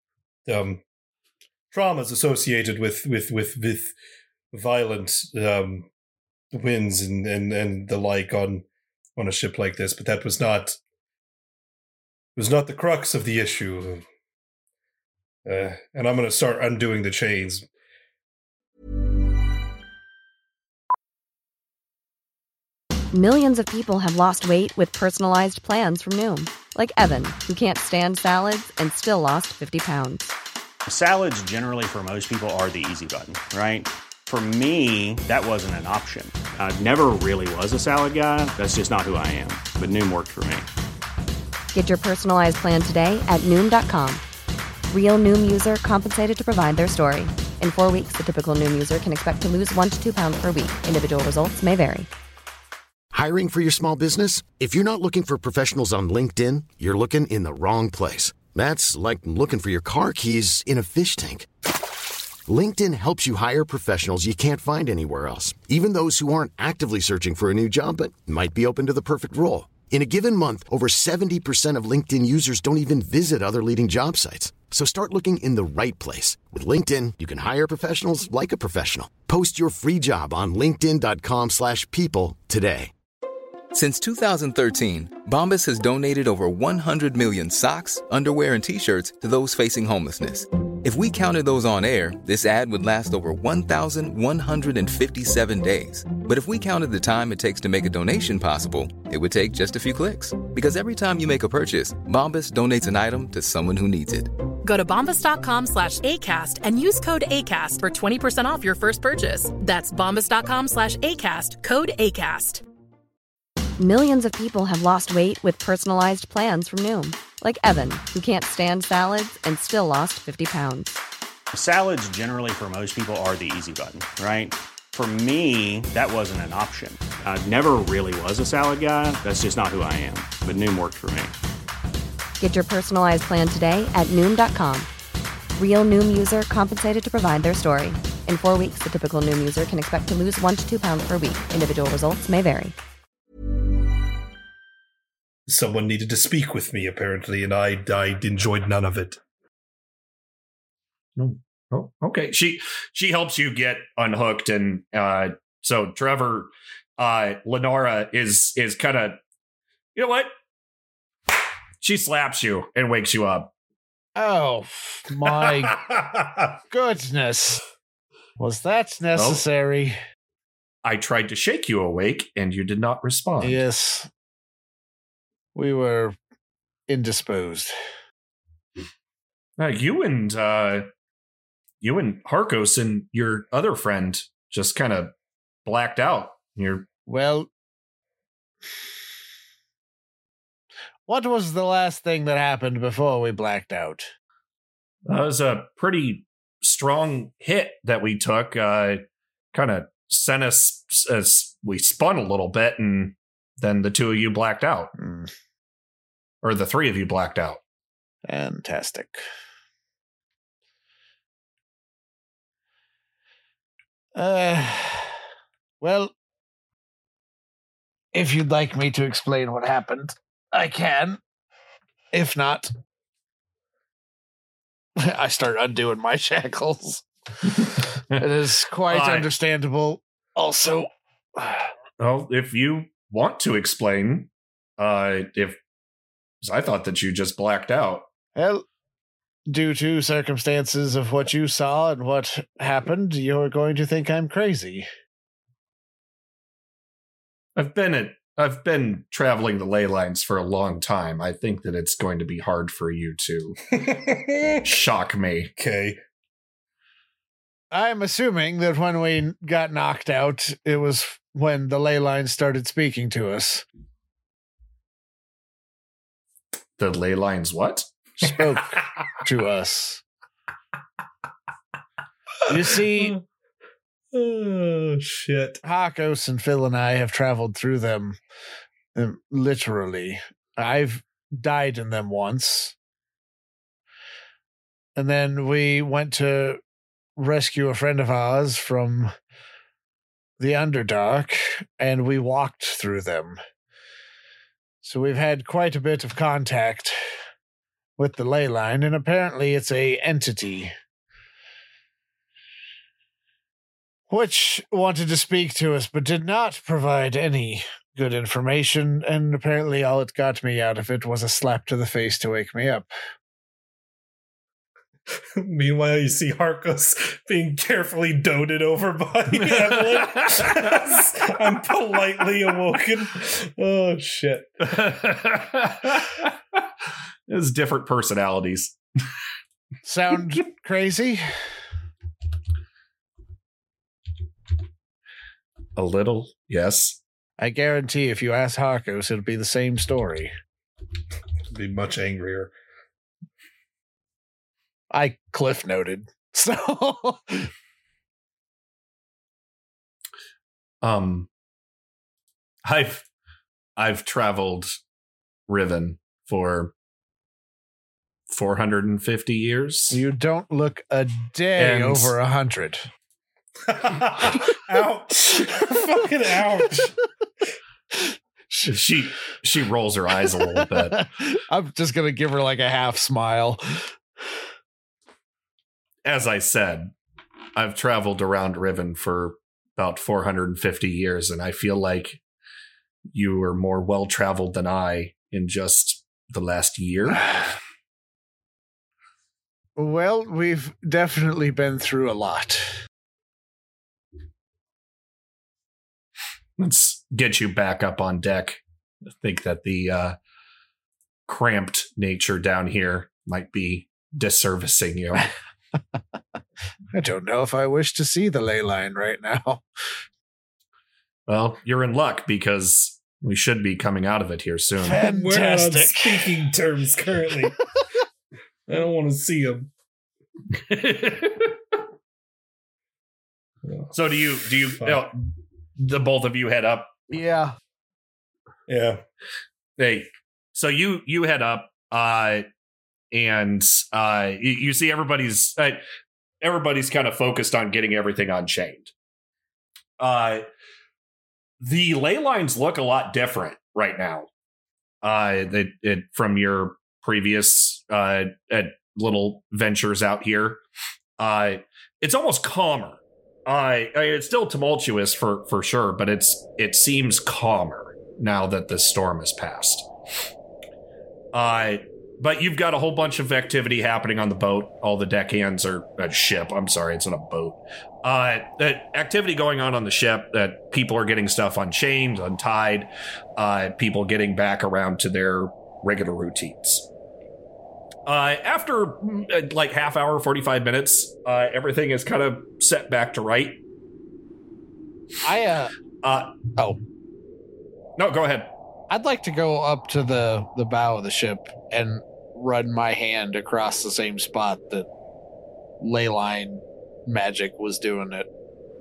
traumas associated with violent winds and the like on a ship like this, but that was not the crux of the issue. And I'm going to start undoing the chains. Millions of people have lost weight with personalized plans from Noom. Like Evan, who can't stand salads and still lost 50 pounds. Salads generally for most people are the easy button, right? For me, that wasn't an option. I never really was a salad guy. That's just not who I am. But Noom worked for me. Get your personalized plan today at Noom.com. Real Noom user compensated to provide their story. In 4 weeks, the typical Noom user can expect to lose 1 to 2 pounds per week. Individual results may vary. Hiring for your small business? If you're not looking for professionals on LinkedIn, you're looking in the wrong place. That's like looking for your car keys in a fish tank. LinkedIn helps you hire professionals you can't find anywhere else, even those who aren't actively searching for a new job but might be open to the perfect role. In a given month, over 70% of LinkedIn users don't even visit other leading job sites. So start looking in the right place. With LinkedIn, you can hire professionals like a professional. Post your free job on linkedin.com/people today. Since 2013, Bombas has donated over 100 million socks, underwear, and T-shirts to those facing homelessness. If we counted those on air, this ad would last over 1,157 days. But if we counted the time it takes to make a donation possible, it would take just a few clicks. Because every time you make a purchase, Bombas donates an item to someone who needs it. Go to bombas.com/ACAST and use code ACAST for 20% off your first purchase. That's bombas.com/ACAST, code ACAST. Millions of people have lost weight with personalized plans from Noom. Like Evan, who can't stand salads and still lost 50 pounds. Salads generally for most people are the easy button, right? For me, that wasn't an option. I never really was a salad guy. That's just not who I am. But Noom worked for me. Get your personalized plan today at Noom.com. Real Noom user compensated to provide their story. In 4 weeks, the typical Noom user can expect to lose 1 to 2 pounds per week. Individual results may vary. Someone needed to speak with me, apparently, and I enjoyed none of it. Oh, okay. She helps you get unhooked, and so Trevor, Lenora is kind of, you know what? She slaps you and wakes you up. Oh my goodness! Was that necessary? I tried to shake you awake, and you did not respond. Yes. We were indisposed. You and Harkos and your other friend just kind of blacked out. Well, what was the last thing that happened before we blacked out? That was a pretty strong hit that we took. Kind of sent us as we spun a little bit, and then the two of you blacked out. Or the three of you blacked out. Fantastic. Well, if you'd like me to explain what happened, I can. If not, I start undoing my shackles. It is quite understandable. Also, well, if you want to explain, if I thought that you just blacked out. Well, due to circumstances of what you saw and what happened, you're going to think I'm crazy. I've been traveling the ley lines for a long time. I think that it's going to be hard for you to shock me. Okay. I'm assuming that when we got knocked out, it was when the ley lines started speaking to us. The ley lines what? Spoke to us. You see... Oh, shit. Hakos and Phil and I have traveled through them, literally. I've died in them once. And then we went to rescue a friend of ours from the Underdark, and we walked through them. So we've had quite a bit of contact with the ley line, and apparently it's a entity which wanted to speak to us, but did not provide any good information, and apparently all it got me out of it was a slap to the face to wake me up. Meanwhile, you see Harkos being carefully doted over by Evelyn. I'm politely awoken. Oh, shit. There's different personalities. Sound crazy? A little, yes. I guarantee if you ask Harkos, it'll be the same story. It'll be much angrier. I cliff noted. So I've traveled Riven for 450 years. You don't look a day over 100. Ouch. Fucking ouch. She rolls her eyes a little bit. I'm just gonna give her like a half smile. As I said, I've traveled around Riven for about 450 years, and I feel like you were more well-traveled than I in just the last year. Well, we've definitely been through a lot. Let's get you back up on deck. I think that the cramped nature down here might be disservicing you. I don't know if I wish to see the ley line right now. Well, you're in luck because we should be coming out of it here soon. Fantastic. We're not on speaking terms currently. I don't want to see him. So do you the both of you head up? Yeah. Yeah. Hey, so you head up and you see everybody's kind of focused on getting everything unchained. The ley lines look a lot different right now. From your previous little ventures out here, it's almost calmer. I mean, it's still tumultuous for sure, but it seems calmer now that the storm has passed. But you've got a whole bunch of activity happening on the boat. All the deckhands are a ship. I'm sorry, it's not a boat. Activity going on the ship. That people are getting stuff unchained, untied. People getting back around to their regular routines. After like half hour, 45 minutes, everything is kind of set back to right. No, go ahead. I'd like to go up to the bow of the ship and run my hand across the same spot that ley line magic was doing it.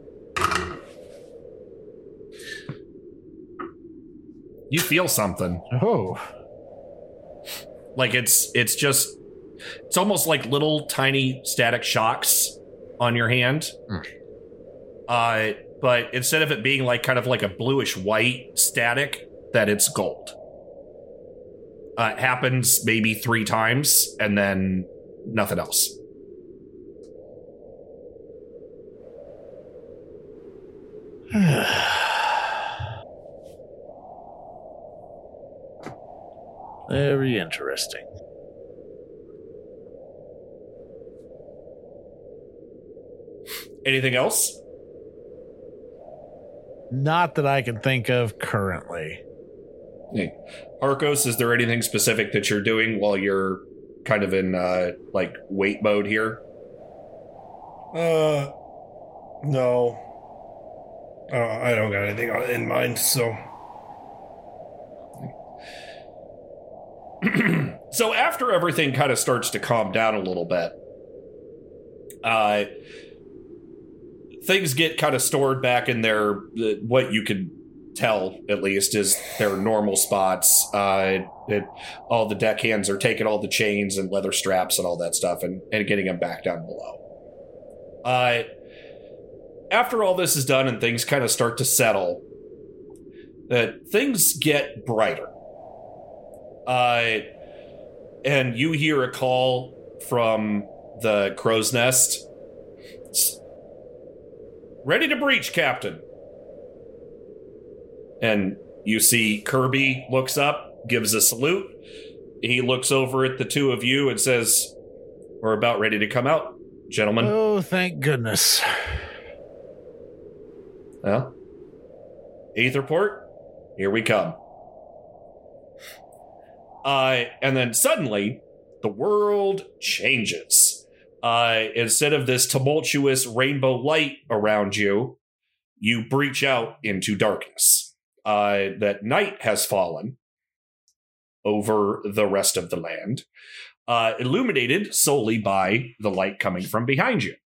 You feel something. Oh. Like it's almost like little tiny static shocks on your hand. But instead of it being like kind of like a bluish white static, that it's gold. It happens maybe 3 times and then nothing else. Very interesting. Anything else? Not that I can think of currently. Hey, Arcos, is there anything specific that you're doing while you're kind of in like wait mode here? No. I don't got anything in mind, so. So after everything kind of starts to calm down a little bit, things get kind of stored back in their, what you could tell at least is their normal spots. All the deckhands are taking all the chains and leather straps and all that stuff and getting them back down below. After all this is done and things kind of start to settle, things get brighter. And you hear a call from the crow's nest. Ready to breach, Captain. And you see Kirby looks up, gives a salute. He looks over at the two of you and says, "We're about ready to come out, gentlemen." Oh, thank goodness. Well, Aetherport, here we come. And then suddenly, the world changes. Instead of this tumultuous rainbow light around you, you breach out into darkness. That night has fallen over the rest of the land, illuminated solely by the light coming from behind you.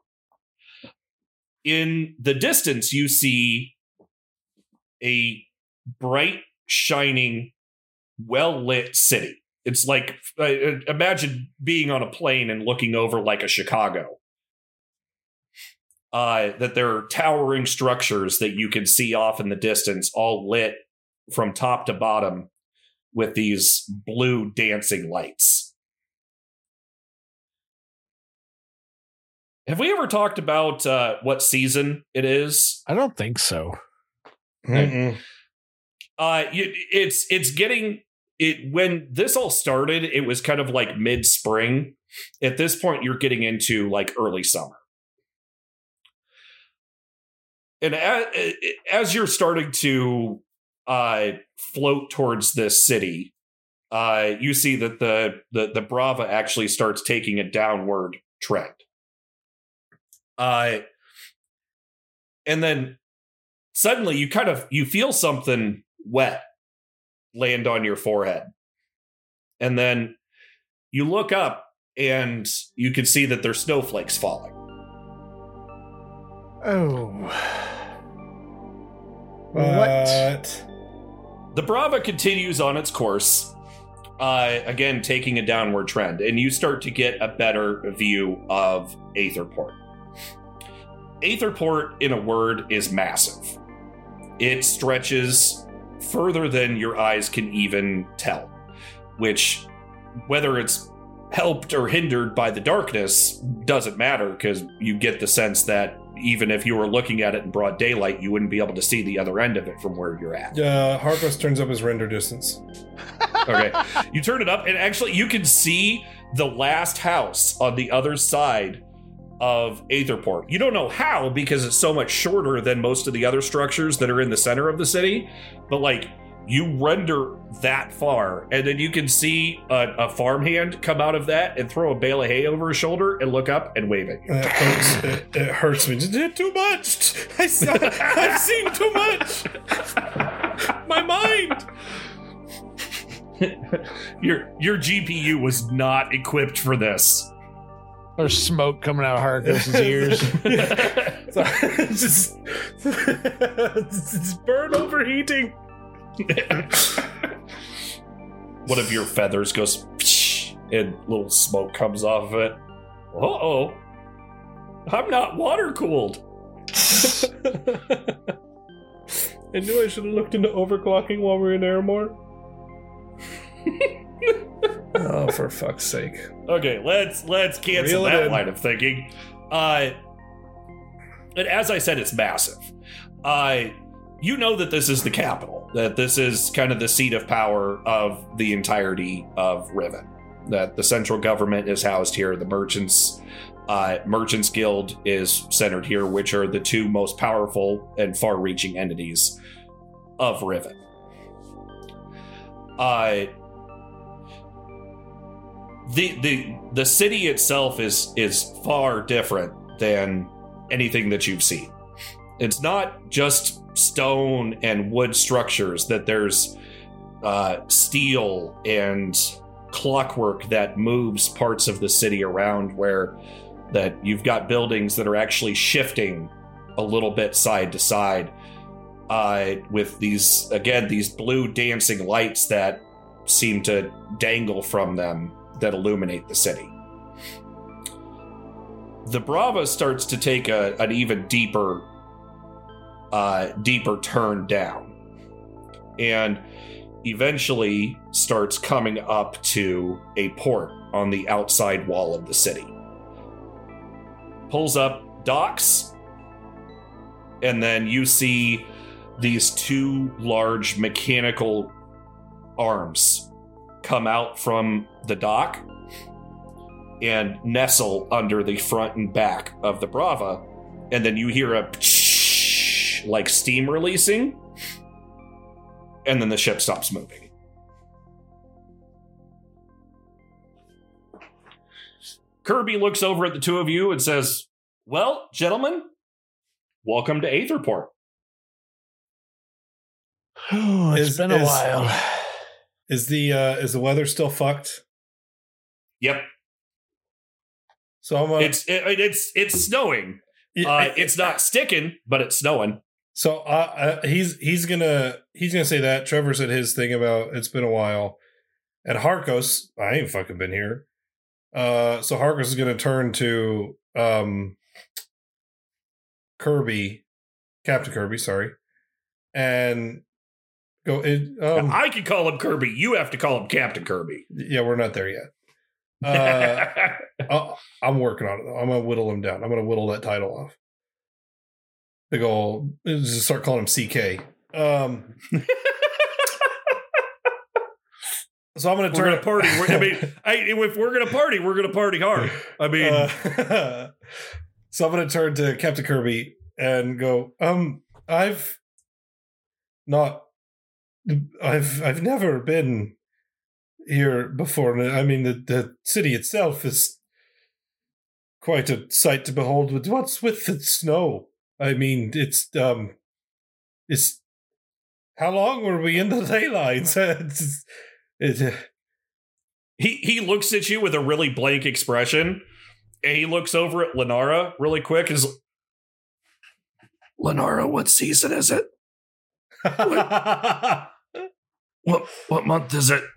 In the distance, you see a bright, shining, well-lit city. It's like, imagine being on a plane and looking over like a Chicago. That there are towering structures that you can see off in the distance, all lit from top to bottom with these blue dancing lights. Have we ever talked about what season it is? I don't think so. Mm-mm. It's getting it when this all started. It was kind of like mid-spring. At this point, you're getting into like early summer, and as you're starting to float towards this city, you see that the Brava actually starts taking a downward trend. And then suddenly you feel something wet land on your forehead. And then you look up and you can see that there's snowflakes falling. Oh. What? The Brava continues on its course, again taking a downward trend, and you start to get a better view of Aetherport. Aetherport, in a word, is massive. It stretches further than your eyes can even tell, which, whether it's helped or hindered by the darkness, doesn't matter, because you get the sense that even if you were looking at it in broad daylight, you wouldn't be able to see the other end of it from where you're at. Harpus turns up his render distance. Okay. You turn it up, and actually you can see the last house on the other side of Aetherport. You don't know how, because it's so much shorter than most of the other structures that are in the center of the city, but like you render that far, and then you can see a farmhand come out of that and throw a bale of hay over his shoulder and look up and wave at you. It hurts me. Too much. I've seen too much. My mind. Your GPU was not equipped for this. There's smoke coming out of Harkos' ears. It's burn overheating. One of your feathers goes and little smoke comes off of it. Uh-oh. I'm not water cooled. I knew I should have looked into overclocking while we were in air more. Oh, for fuck's sake. Okay, let's cancel that line of thinking. And as I said, it's massive. You know that this is the capital, that this is kind of the seat of power of the entirety of Riven, that the central government is housed here, the Merchants Guild is centered here, which are the two most powerful and far-reaching entities of Riven. The city itself is far different than anything that you've seen. It's not just stone and wood structures, that there's steel and clockwork that moves parts of the city around, where that you've got buildings that are actually shifting a little bit side to side with these blue dancing lights that seem to dangle from them that illuminate the city. The Brava starts to take an even deeper turn down, and eventually starts coming up to a port on the outside wall of the city. Pulls up, docks, and then you see these two large mechanical arms come out from the dock and nestle under the front and back of the Brava, and then you hear a like steam releasing, and then the ship stops moving. Kirby looks over at the two of you and says, "Well, gentlemen, welcome to Aetherport." Oh, it's been a while. Is the weather still fucked? Yep. So it's snowing. It's not sticking, but it's snowing. So he's gonna say that. Trevor said his thing about it's been a while, and Harkos, I ain't fucking been here. So Harkos is gonna turn to Kirby, Captain Kirby, sorry, and go. I can call him Kirby. You have to call him Captain Kirby. Yeah, we're not there yet. I'm working on it though. I'm gonna whittle him down. I'm gonna whittle that title off. Big ol' just start calling him CK. So I'm gonna turn a party. If we're gonna party, we're gonna party hard. I mean, so I'm gonna turn to Captain Kirby and go. I've never been here before. I mean, the city itself is quite a sight to behold. With what's with the snow? I mean, it's how long were we in the ley lines? He looks at you with a really blank expression, and he looks over at Lenara really quick. And is Lenara, what season is it? What month is it?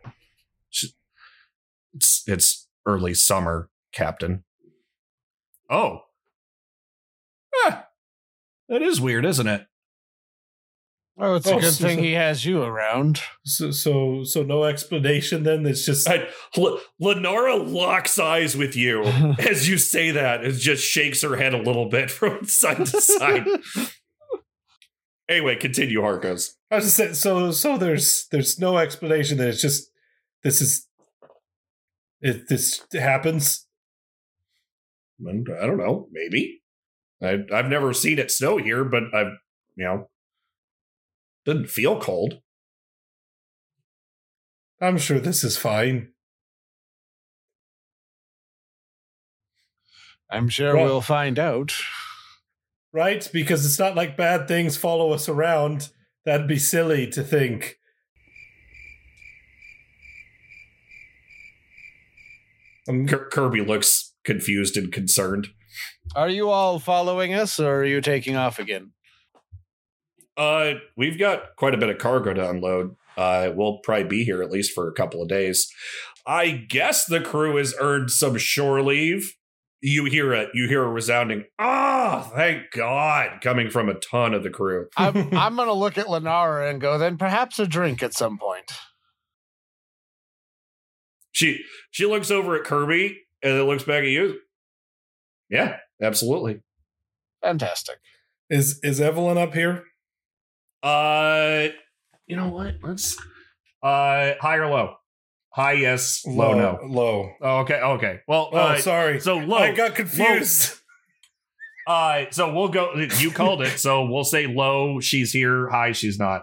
It's early summer, Captain. Oh. That is weird, isn't it? Oh, it's a good thing he has you around. So no explanation then? It's just... Lenora locks eyes with you as you say that. It just shakes her head a little bit from side to side. Anyway, continue, Harkos. I was just saying, so there's no explanation that it's just... This happens? I don't know. Maybe. I've never seen it snow here, but doesn't feel cold. I'm sure this is fine. I'm sure we'll find out. Right? Because it's not like bad things follow us around. That'd be silly to think. Kirby looks confused and concerned. Are you all following us, or are you taking off again? We've got quite a bit of cargo to unload. We'll probably be here at least for a couple of days. I guess the crew has earned some shore leave. You hear a resounding thank God coming from a ton of the crew. I'm gonna look at Lenara and go, then perhaps a drink at some point. She looks over at Kirby and then looks back at you. Yeah, absolutely. Fantastic. Is Evelyn up here? You know what? Let's high or low? High, yes. Low, no. Low. Oh, okay. Well, sorry. So low. I got confused. So we'll go. You called it, so we'll say low. She's here. High. She's not.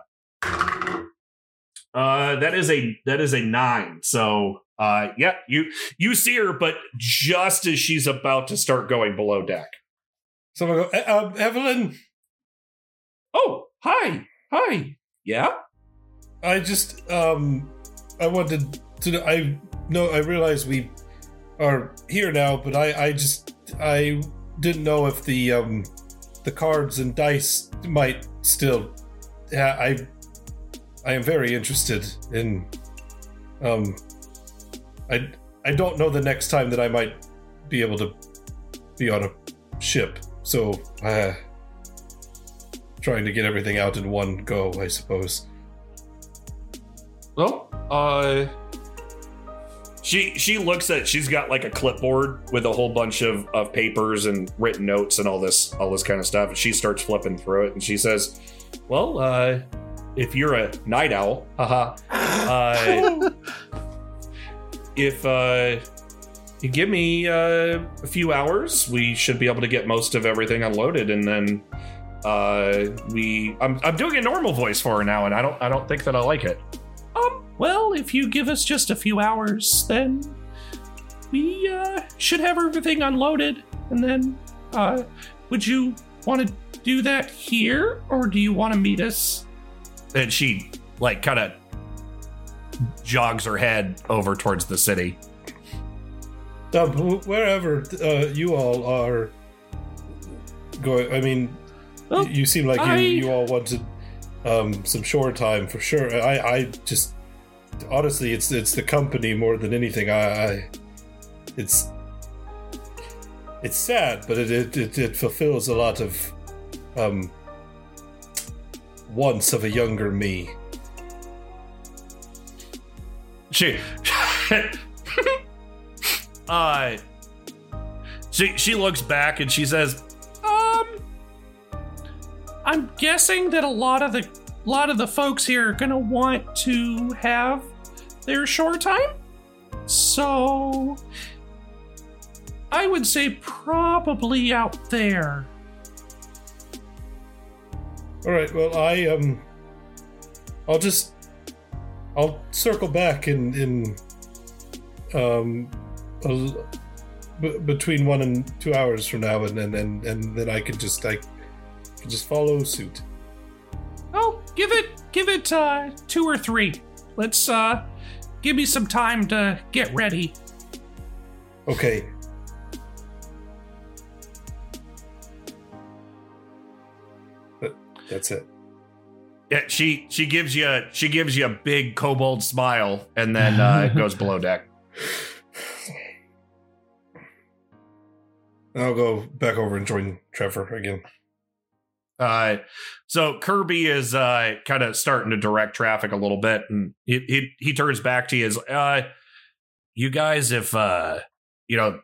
That is a 9. So, yeah, you see her, but just as she's about to start going below deck. So I go, Evelyn. Oh, hi. Yeah. I just, I wanted to. I realize we are here now, but I didn't know if the cards and dice might still. I am very interested in. I don't know the next time that I might be able to be on a ship, so trying to get everything out in one go, I suppose. Well, she looks at. She's got like a clipboard with a whole bunch of papers and written notes and all this kind of stuff. And she starts flipping through it, and she says, "Well, if you're a night owl, if you give me a few hours, we should be able to get most of everything unloaded, and then I'm doing a normal voice for her now, and I don't think that I like it. Well, if you give us just a few hours, then we should have everything unloaded, and then would you want to do that here, or do you want to meet us?" And she like kind of jogs her head over towards the city. Wherever you all are going, I mean, well, you seem like you all wanted some shore time for sure. I just honestly, it's the company more than anything. It's sad, but it fulfills a lot of wants of a younger me. She looks back and she says, I'm guessing that a lot of the folks here are gonna want to have their shore time. So I would say probably out there. All right, well, I'll circle back in between 1 and 2 hours from now, and then I can just follow suit. Oh, give it 2 or 3. Let's give me some time to get ready. Okay. That's it. Yeah, she gives you a big kobold smile and then goes below deck. I'll go back over and join Trevor again. So Kirby is kind of starting to direct traffic a little bit, and he turns back to you as you guys, if you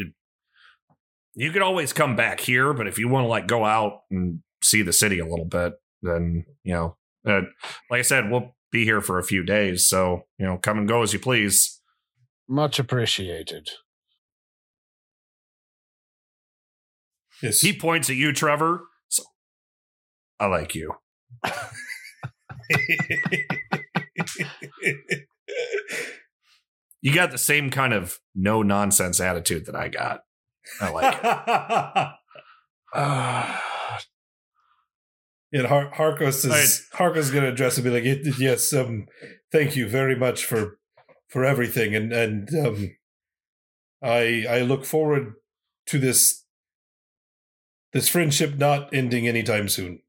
can always come back here, but if you want to like go out and see the city a little bit, then like I said, we'll be here for a few days, so come and go as you please. Much appreciated. Yes. He points at you, Trevor. So, I like you. You got the same kind of no nonsense attitude that I got. I like it. And Harkos is going to address it and be like, yes, thank you very much for everything, and I look forward to this friendship not ending anytime soon.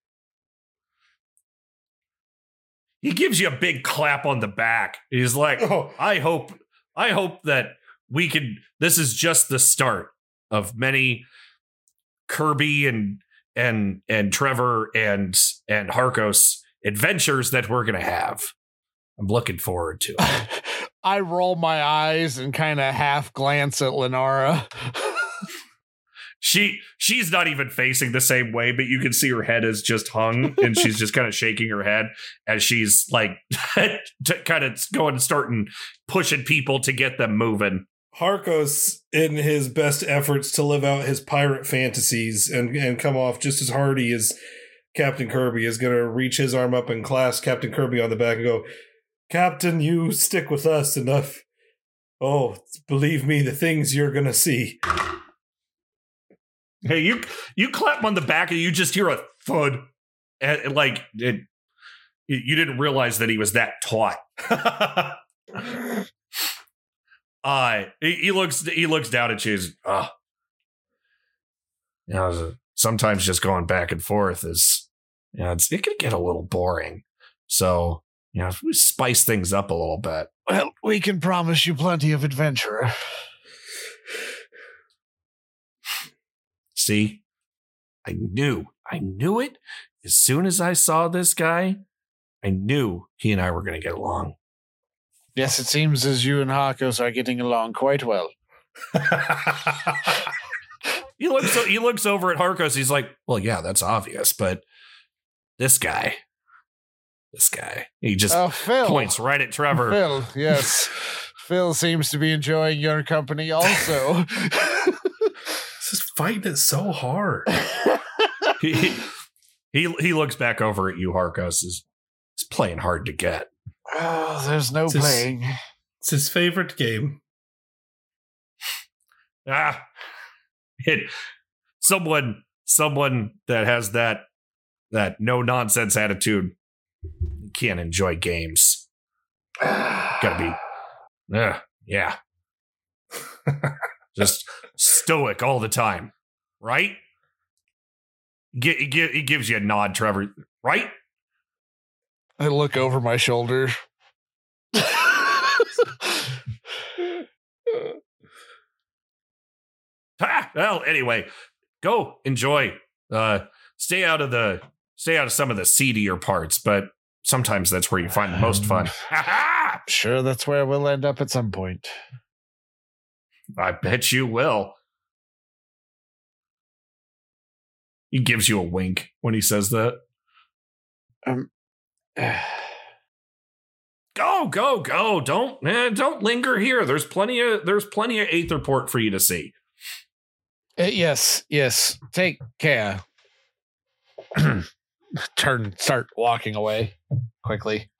He gives you a big clap on the back. He's like, I hope that we can. This is just the start of many Kirby and Trevor and Harkos adventures that we're gonna have. I'm looking forward to it. I roll my eyes and kind of half glance at Lenara. she's not even facing the same way, but you can see her head is just hung, and she's just kind of shaking her head as she's like kind of going and starting pushing people to get them moving. Harkos, in his best efforts to live out his pirate fantasies and come off just as hardy as Captain Kirby, is going to reach his arm up and clasp Captain Kirby on the back and go, Captain, you stick with us enough. Oh, believe me, the things you're going to see. Hey, you clap him on the back and you just hear a thud. And, you didn't realize that he was that taut. He looks down at you. Sometimes just going back and forth is, it could get a little boring. So, if we spice things up a little bit. Well, we can promise you plenty of adventure. See, I knew it. As soon as I saw this guy, I knew he and I were going to get along. Yes, it seems as you and Harkos are getting along quite well. He looks over at Harkos. He's like, well, yeah, that's obvious, but this guy, he just points right at Trevor. Phil, yes. Phil seems to be enjoying your company also. This is fighting it so hard. He looks back over at you, Harkos. Is playing hard to get. Oh, there's no playing. It's his favorite game. Someone that has that no nonsense attitude can't enjoy games. Gotta be, yeah. Just stoic all the time, right? He gives you a nod, Trevor, right? I look over my shoulder. Well, anyway, go enjoy. Stay out of some of the seedier parts, but sometimes that's where you find the most fun. Sure, that's where we'll end up at some point. I bet you will. He gives you a wink when he says that. Go. Don't linger here. There's plenty of Aetherport for you to see. Yes. Take care. Start walking away quickly.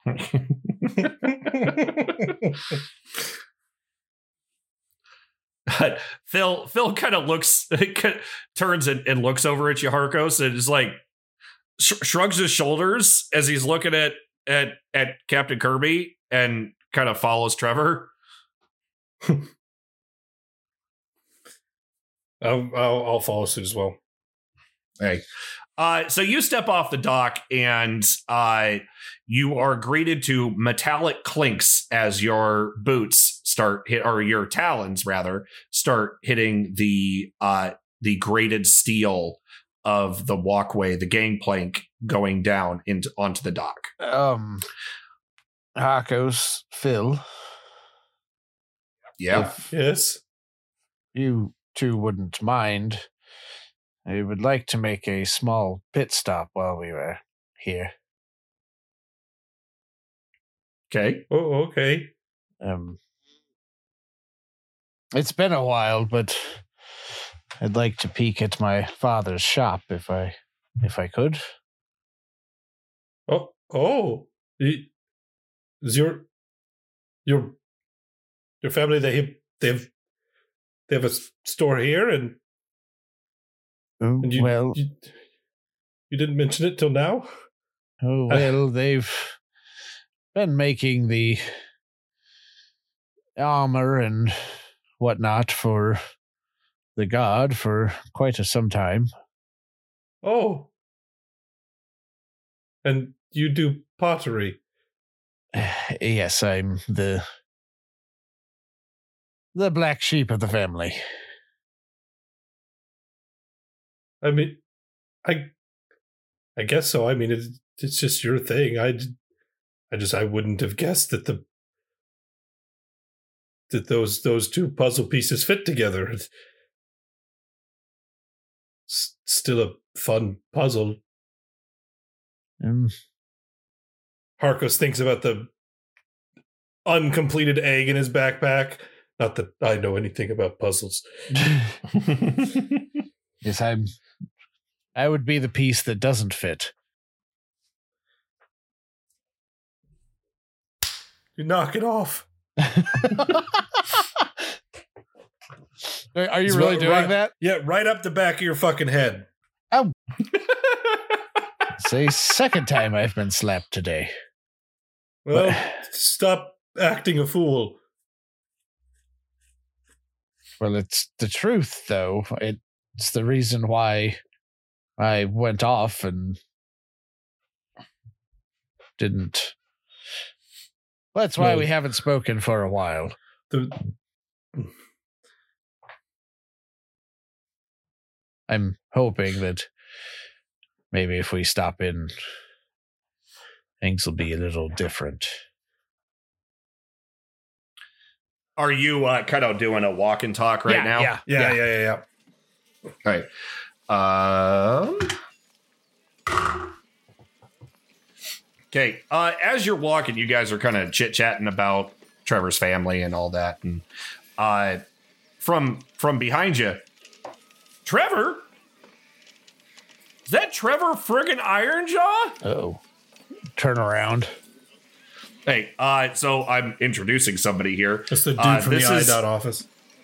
Phil kind of turns and looks over at you, Harkos, and is like shrugs his shoulders as he's looking at Captain Kirby and kind of follows Trevor. I'll follow suit as well. Hey. So you step off the dock and you are greeted to metallic clinks as your boots or your talons rather start hitting the grated steel of the walkway, the gangplank going down onto the dock. Harkos, Phil. Yeah. Yes. You two wouldn't mind, I would like to make a small pit stop while we were here. Okay. Oh, okay. It's been a while, but I'd like to peek at my father's shop if I could. Oh, is your family they have a store here and you didn't mention it till now? Oh, well, they've been making the armor and whatnot for the god for quite some time. Oh. And you do pottery? Yes, I'm the black sheep of the family. I mean, I guess so. I mean, it's just your thing. I wouldn't have guessed that those two puzzle pieces fit together. Still a fun puzzle. Harkos thinks about the uncompleted egg in his backpack. Not that I know anything about puzzles. Yes, I would be the piece that doesn't fit. You knock it off. Are you really doing that? Yeah, right up the back of your fucking head. Oh. It's the second time I've been slapped today. Well, stop acting a fool. Well, it's the truth, though. It's the reason why I went off and didn't. That's why we haven't spoken for a while. I'm hoping that maybe if we stop in, things will be a little different. Are you kind of doing a walk and talk right now? Yeah. All right. Okay. As you're walking, you guys are kind of chit-chatting about Trevor's family and all that. And from behind you, Trevor? Is that Trevor friggin' Ironjaw? Oh. Turn around. Hey, so I'm introducing somebody here. That's the dude from the IDOT office.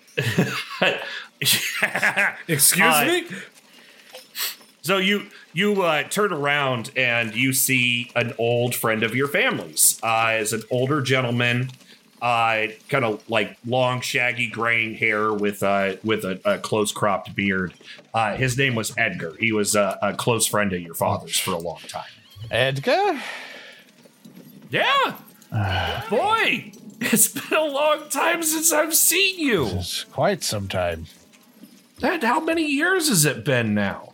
Excuse me? So you turn around and you see an old friend of your family's. As an older gentleman, kind of like long, shaggy, graying hair with a close cropped beard. His name was Edgar. He was a close friend of your father's for a long time. Edgar? Yeah. Boy, it's been a long time since I've seen you. It's quite some time. And how many years has it been now?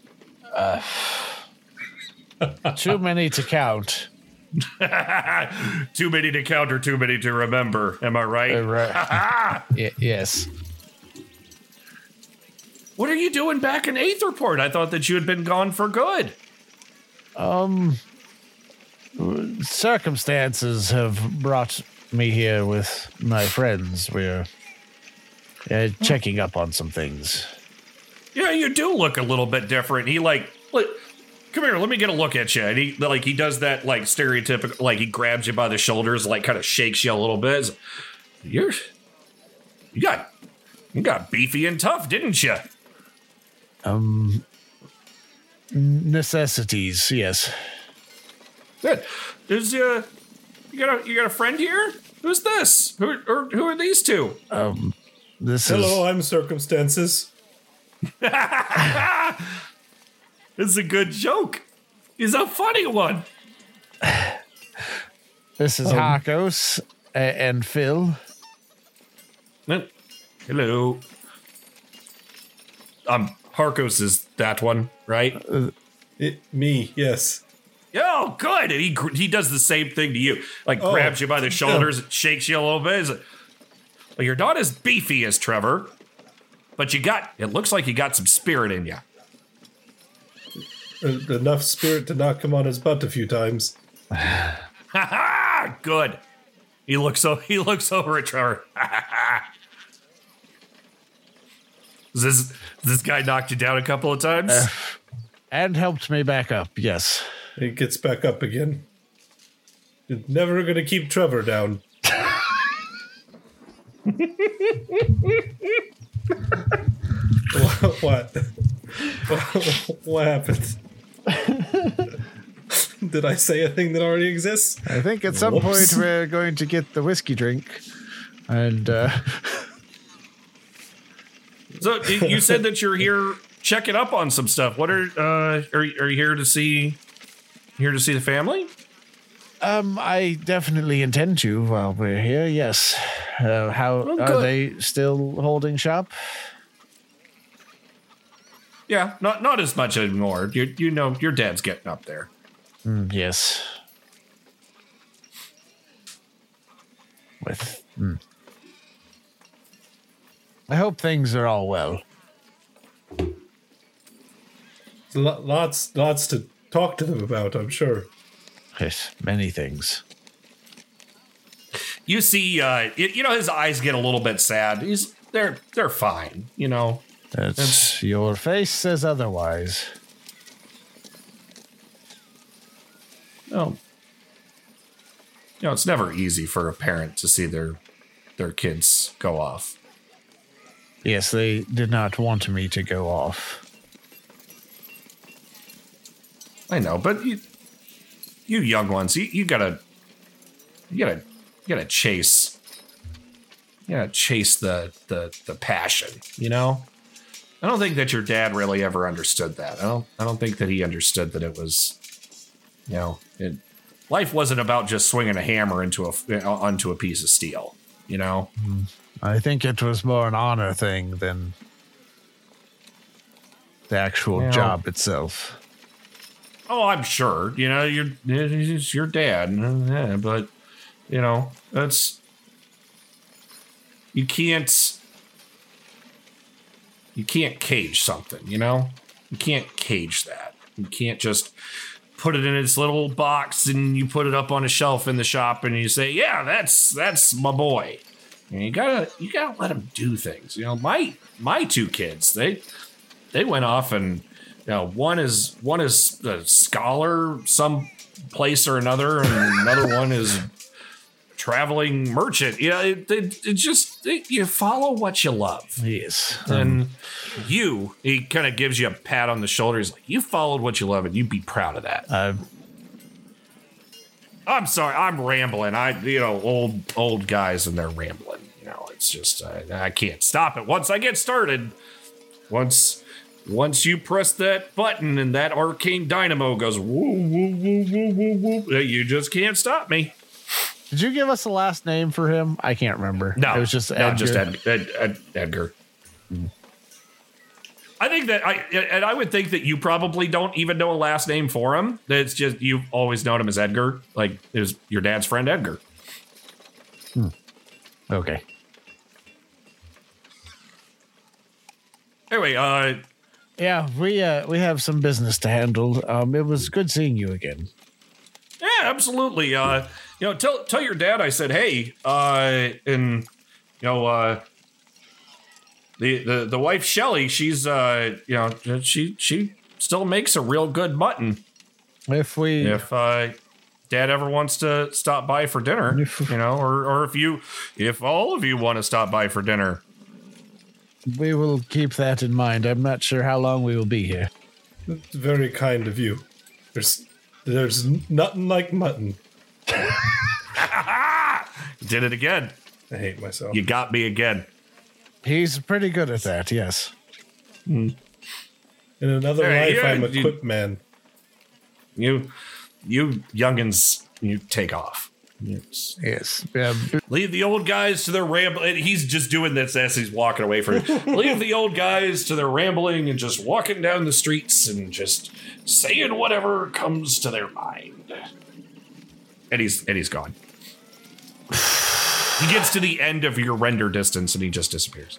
Too many to count. Too many to count or too many to remember. Am I right? Right. Yes. What are you doing back in Aetherport? I thought that you had been gone for good. Circumstances have brought me here with my friends. We're checking up on some things. Yeah, you do look a little bit different. He look, come here, let me get a look at you. And he does that stereotypical, he grabs you by the shoulders, kind of shakes you a little bit. You got beefy and tough, didn't you? Necessities, yes. Good. You got a friend here? Who's this? Who are these two? Hello, I'm Circumstances. It's a good joke. It's a funny one. This is Harkos and Phil. Hello. Harkos is that one, right? Me, yes. Oh, good. He does the same thing to you. Grabs you by the shoulders, and shakes you a little bit. Well, you're not as beefy as Trevor, but it looks like you got some spirit in you. Enough spirit to knock him on his butt a few times. Good. He looks over at Trevor. Does this guy knocked you down a couple of times? And helped me back up, yes. He gets back up again. You're never going to keep Trevor down. What? What happened? Did I say a thing that already exists? I think at some point we're going to get the whiskey drink. And so you said that you're here checking up on some stuff. What are you here to see? Here to see the family? I definitely intend to while we're here. Yes. How are they still holding shop? Yeah, not as much anymore. You know, your dad's getting up there. Yes. I hope things are all well. Lots to talk to them about, I'm sure. Yes, many things. You see, his eyes get a little bit sad. They're fine, That's your face says otherwise. Oh, it's never easy for a parent to see their kids go off. Yes, they did not want me to go off. I know, but you young ones, you gotta chase. Chase the passion, I don't think that your dad really ever understood that. I don't think that he understood that it was, life wasn't about just swinging a hammer onto a piece of steel, I think it was more an honor thing than the actual job itself. Oh, I'm sure. It's your dad, but that's you can't cage something. You can't cage that. You can't just put it in its little box and you put it up on a shelf in the shop and you say, "Yeah, that's my boy." And you gotta let him do things. My two kids, they went off and. One is a scholar some place or another, and another one is traveling merchant. You follow what you love. Yes. And he kind of gives you a pat on the shoulder. He's like, you followed what you love, and you be proud of that. I'm sorry, I'm rambling. Old guys and they're rambling. It's just I can't stop it. Once I get started, Once you press that button and that arcane dynamo goes woo, woo, woo, woo, woo, woo, you just can't stop me. Did you give us a last name for him? I can't remember. No, it was just Edgar. Edgar. I think that I would think that you probably don't even know a last name for him. It's just you've always known him as Edgar. Like it was your dad's friend Edgar. Okay. Anyway, yeah, we have some business to handle. It was good seeing you again. Yeah, absolutely. Tell your dad I said hey. And the wife Shelly, she's she still makes a real good mutton. If Dad ever wants to stop by for dinner, or if all of you want to stop by for dinner. We will keep that in mind. I'm not sure how long we will be here. That's very kind of you. There's nothing like mutton. Did it again. I hate myself. You got me again. He's pretty good at that, yes. In another life, I'm a quip man. You youngins, you take off. Yes. Leave the old guys to their rambling. He's just doing this as he's walking away from it. Leave the old guys to their rambling and just walking down the streets and just saying whatever comes to their mind. And he's gone. He gets to the end of your render distance and he just disappears.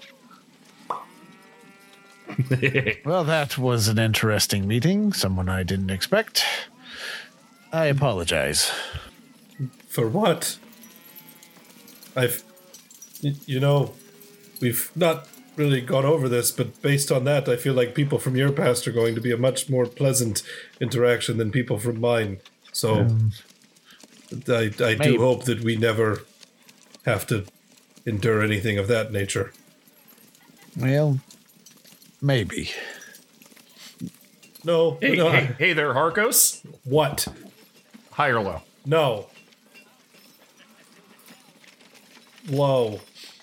Well, that was an interesting meeting. Someone I didn't expect. I apologize. For what? We've not really gone over this, but based on that, I feel like people from your past are going to be a much more pleasant interaction than people from mine. So I do hope that we never have to endure anything of that nature. Well, maybe. No. Hey there, Harkos. What? High or low? No. Low.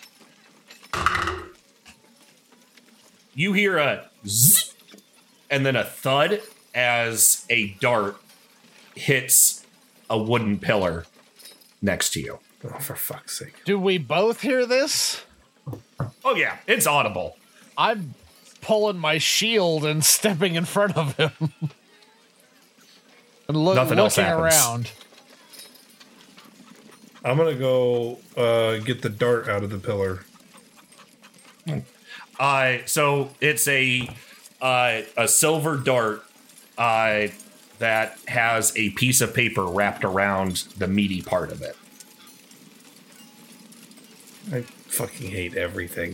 You hear a zzz and then a thud as a dart hits a wooden pillar next to you. Oh, for fuck's sake. Do we both hear this? Oh, yeah. It's audible. I'm pulling my shield and stepping in front of him. And Nothing else looking happens. around. I'm going to go get the dart out of the pillar. So it's a silver dart that has a piece of paper wrapped around the meaty part of it. I fucking hate everything.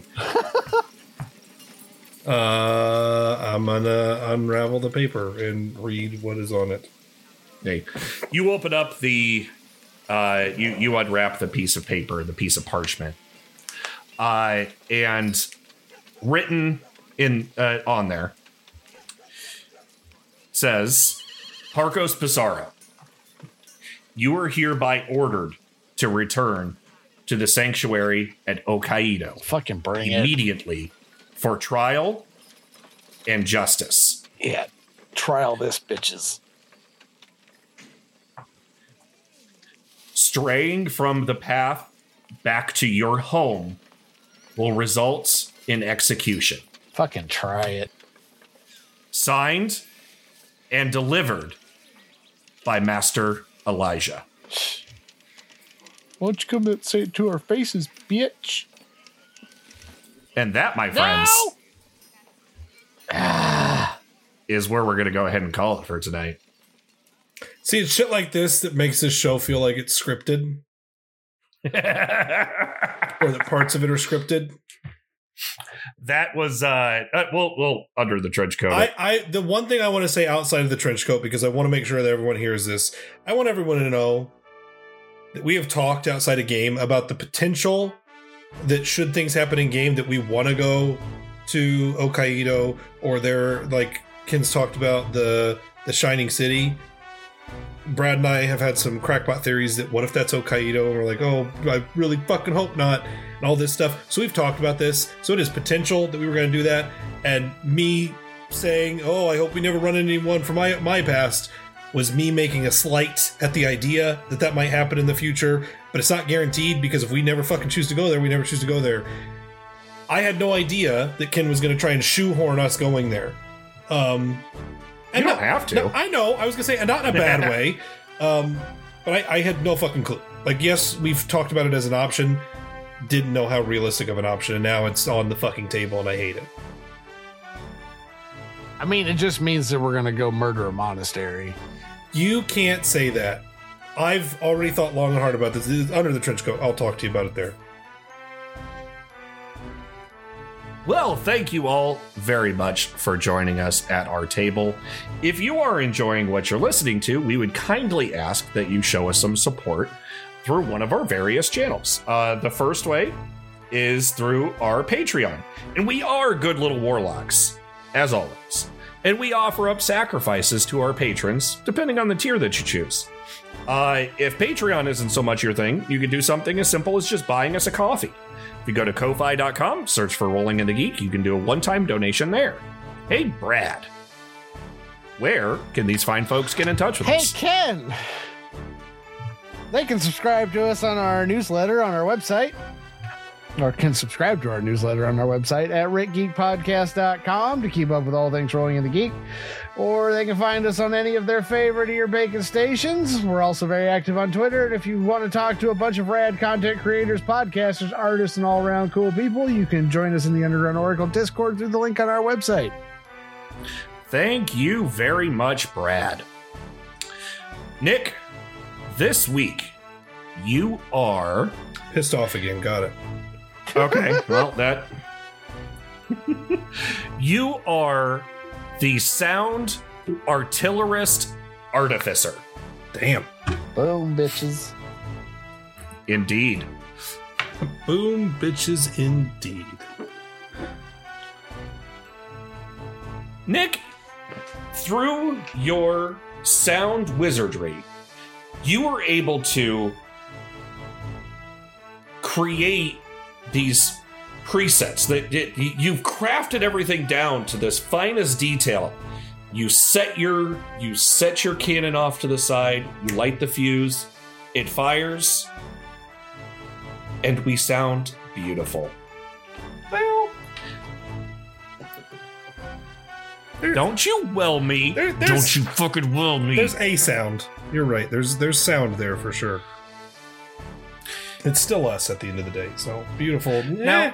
I'm gonna unravel the paper and read what is on it. Hey, you open up the you unwrap the piece of paper, the piece of parchment, and written in on there says, Parcos Pizarro, you are hereby ordered to return to the sanctuary at Hokkaido. Fucking bring immediately for trial and justice. Yeah, trial this, bitches. Straying from the path back to your home will result in execution. Fucking try it. Signed and delivered by Master Elijah. Why don't you come and say it to our faces, bitch? And that, my friends, is where we're going to go ahead and call it for tonight. See, it's shit like this that makes this show feel like it's scripted. Or that parts of it are scripted. That was, well, under the trench coat. The one thing I want to say outside of the trench coat, because I want to make sure that everyone hears this, I want everyone to know that we have talked outside of game about the potential that should things happen in game that we want to go to Hokkaido, or they're like Ken's talked about the Shining City. Brad and I have had some crackpot theories that what if that's Hokkaido, and we're like, oh, I really fucking hope not, and all this stuff. So we've talked about this. So it is potential that we were going to do that, and me saying, oh, I hope we never run into anyone from my past, was me making a slight at the idea that that might happen in the future, but it's not guaranteed, because if we never fucking choose to go there, we never choose to go there. I had no idea that Ken was going to try and shoehorn us going there. You don't have to. No, I know. I was going to say, not in a bad way. But I had no fucking clue. Like, yes, we've talked about it as an option. Didn't know how realistic of an option. And now it's on the fucking table and I hate it. I mean, it just means that we're going to go murder a monastery. You can't say that. I've already thought long and hard about this. This is under the trench coat. I'll talk to you about it there. Well, thank you all very much for joining us at our table. If you are enjoying what you're listening to, we would kindly ask that you show us some support through one of our various channels. The first way is through our Patreon. And we are good little warlocks, as always. And we offer up sacrifices to our patrons, depending on the tier that you choose. If Patreon isn't so much your thing, you can do something as simple as just buying us a coffee. If you go to Ko-Fi.com, search for Rolling in the Geek, you can do a one-time donation there. Hey, Brad, where can these fine folks get in touch with us? Hey, Ken! They can subscribe to us on our newsletter on our website, or can subscribe to our newsletter on our website at RickGeekPodcast.com to keep up with all things Rolling in the Geek. Or they can find us on any of their favorite ear bacon stations. We're also very active on Twitter. And if you want to talk to a bunch of rad content creators, podcasters, artists, and all around cool people, you can join us in the Underground Oracle Discord through the link on our website. Thank you very much, Brad. Nick, this week, you are... Pissed off again, got it. Okay, well, that... You are the sound artillerist artificer. Damn. Boom, bitches. Indeed. Boom, bitches, indeed. Nick, through your sound wizardry, you were able to create these presets that you've crafted everything down to this finest detail. You set your cannon off to the side, you light the fuse, it fires, and we sound beautiful. Well, don't you well me. Don't you fucking well me. There's a sound. You're right. There's sound there for sure. It's still us at the end of the day. So beautiful. Now,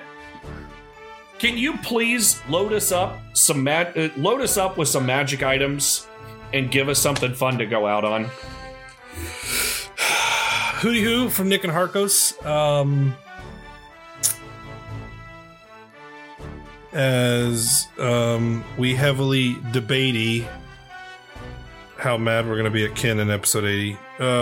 can you please load us up with some magic items and give us something fun to go out on. Hooty Hoo from Nick and Harkos. As we heavily debatey how mad we're going to be at Ken in episode 80.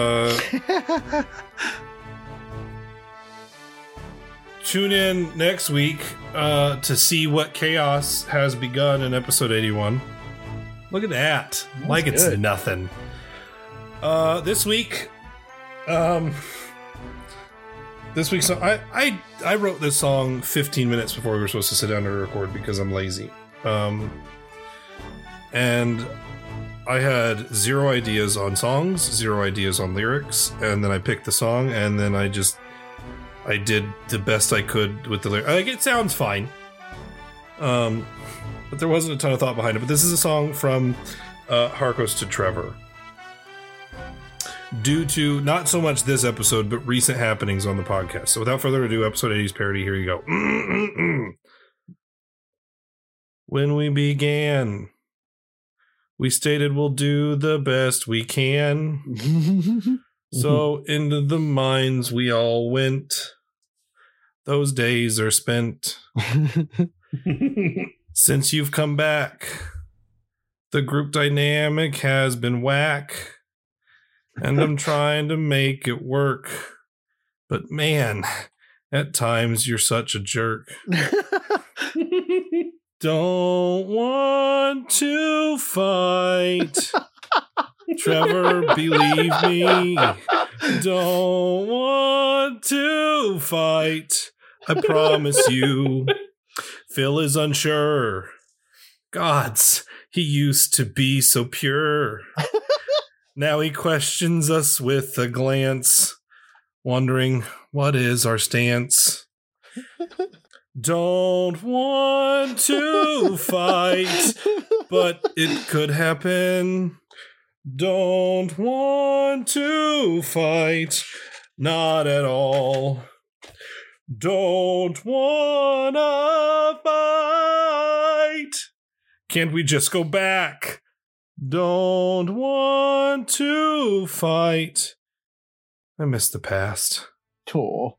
Tune in next week to see what chaos has begun in episode 81. Look at that. That's like it's good. nothing. This week, so I wrote this song 15 minutes before we were supposed to sit down to record because I'm lazy. And I had 0 ideas on songs, 0 ideas on lyrics, and then I picked the song, and then I did the best I could with the lyrics. Like, it sounds fine. But there wasn't a ton of thought behind it. But this is a song from Harkos to Trevor. Due to not so much this episode, but recent happenings on the podcast. So without further ado, episode 80's parody, here you go. When we began, we stated we'll do the best we can. So into the mines we all went. Those days are spent. Since you've come back, the group dynamic has been whack. And I'm trying to make it work. But man, at times you're such a jerk. Don't want to fight. Trevor, believe me. Don't want to fight. I promise you. Phil is unsure. Gods, he used to be so pure. Now he questions us with a glance, wondering what is our stance. Don't want to fight, but it could happen. Don't want to fight, not at all. Don't wanna fight. Can't we just go back? Don't want to fight. I miss the past. Tour.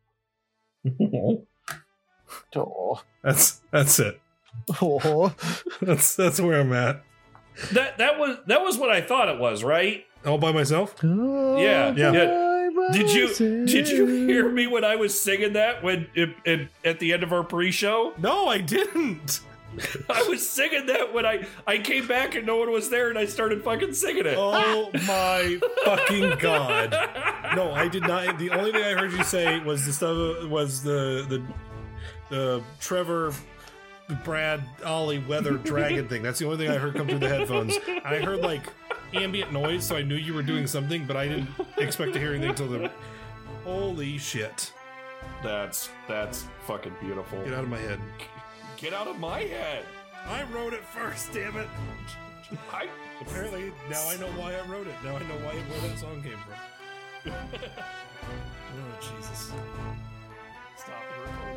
Tour. That's it. Oh. That's where I'm at. That was what I thought it was, right? All by myself? Yeah. Did you hear me when I was singing that at the end of our pre-show? No, I didn't. I was singing that when I came back and no one was there and I started fucking singing it. Oh my fucking god. No, I did not. The only thing I heard you say was the stuff was the Trevor, Brad, Ollie, Weather, Dragon thing. That's the only thing I heard come through the headphones. I heard like ambient noise, so I knew you were doing something, but I didn't expect to hear anything until the... Holy shit. That's fucking beautiful. Get out of my head. Get out of my head. I wrote it first, damn it. Apparently, now I know why I wrote it. Now I know where that song came from. Oh, Jesus. Stop the recording.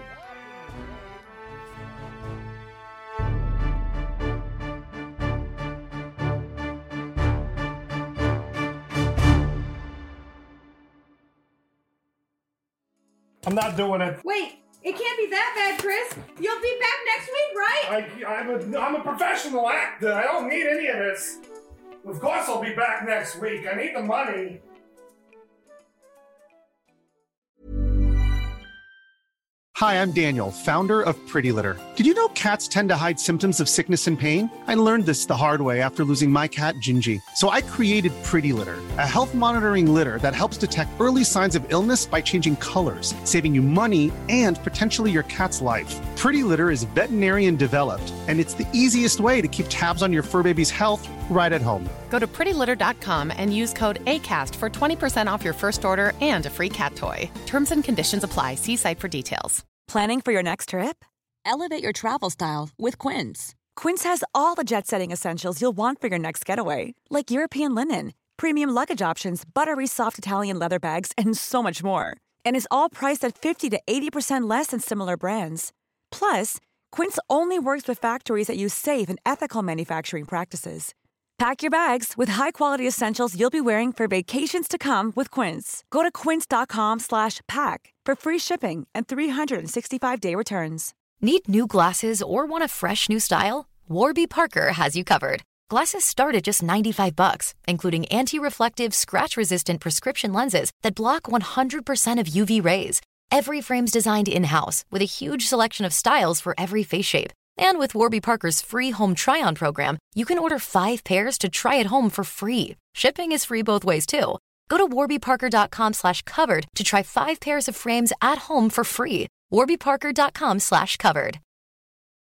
I'm not doing it. Wait, it can't be that bad, Chris. You'll be back next week, right? I'm a professional actor. I don't need any of this. Of course I'll be back next week. I need the money. Hi, I'm Daniel, founder of Pretty Litter. Did you know cats tend to hide symptoms of sickness and pain? I learned this the hard way after losing my cat, Gingy. So I created Pretty Litter, a health monitoring litter that helps detect early signs of illness by changing colors, saving you money and potentially your cat's life. Pretty Litter is veterinarian developed, and it's the easiest way to keep tabs on your fur baby's health right at home. Go to prettylitter.com and use code ACAST for 20% off your first order and a free cat toy. Terms and conditions apply. See site for details. Planning for your next trip? Elevate your travel style with Quince. Quince has all the jet-setting essentials you'll want for your next getaway, like European linen, premium luggage options, buttery soft Italian leather bags, and so much more. And is all priced at 50 to 80% less than similar brands. Plus, Quince only works with factories that use safe and ethical manufacturing practices. Pack your bags with high-quality essentials you'll be wearing for vacations to come with Quince. Go to quince.com/pack for free shipping and 365-day returns. Need new glasses or want a fresh new style? Warby Parker has you covered. Glasses start at just $95, including anti-reflective, scratch-resistant prescription lenses that block 100% of UV rays. Every frame's designed in-house with a huge selection of styles for every face shape. And with Warby Parker's free home try-on program, you can order 5 pairs to try at home for free. Shipping is free both ways, too. Go to warbyparker.com/covered to try 5 pairs of frames at home for free. warbyparker.com/covered.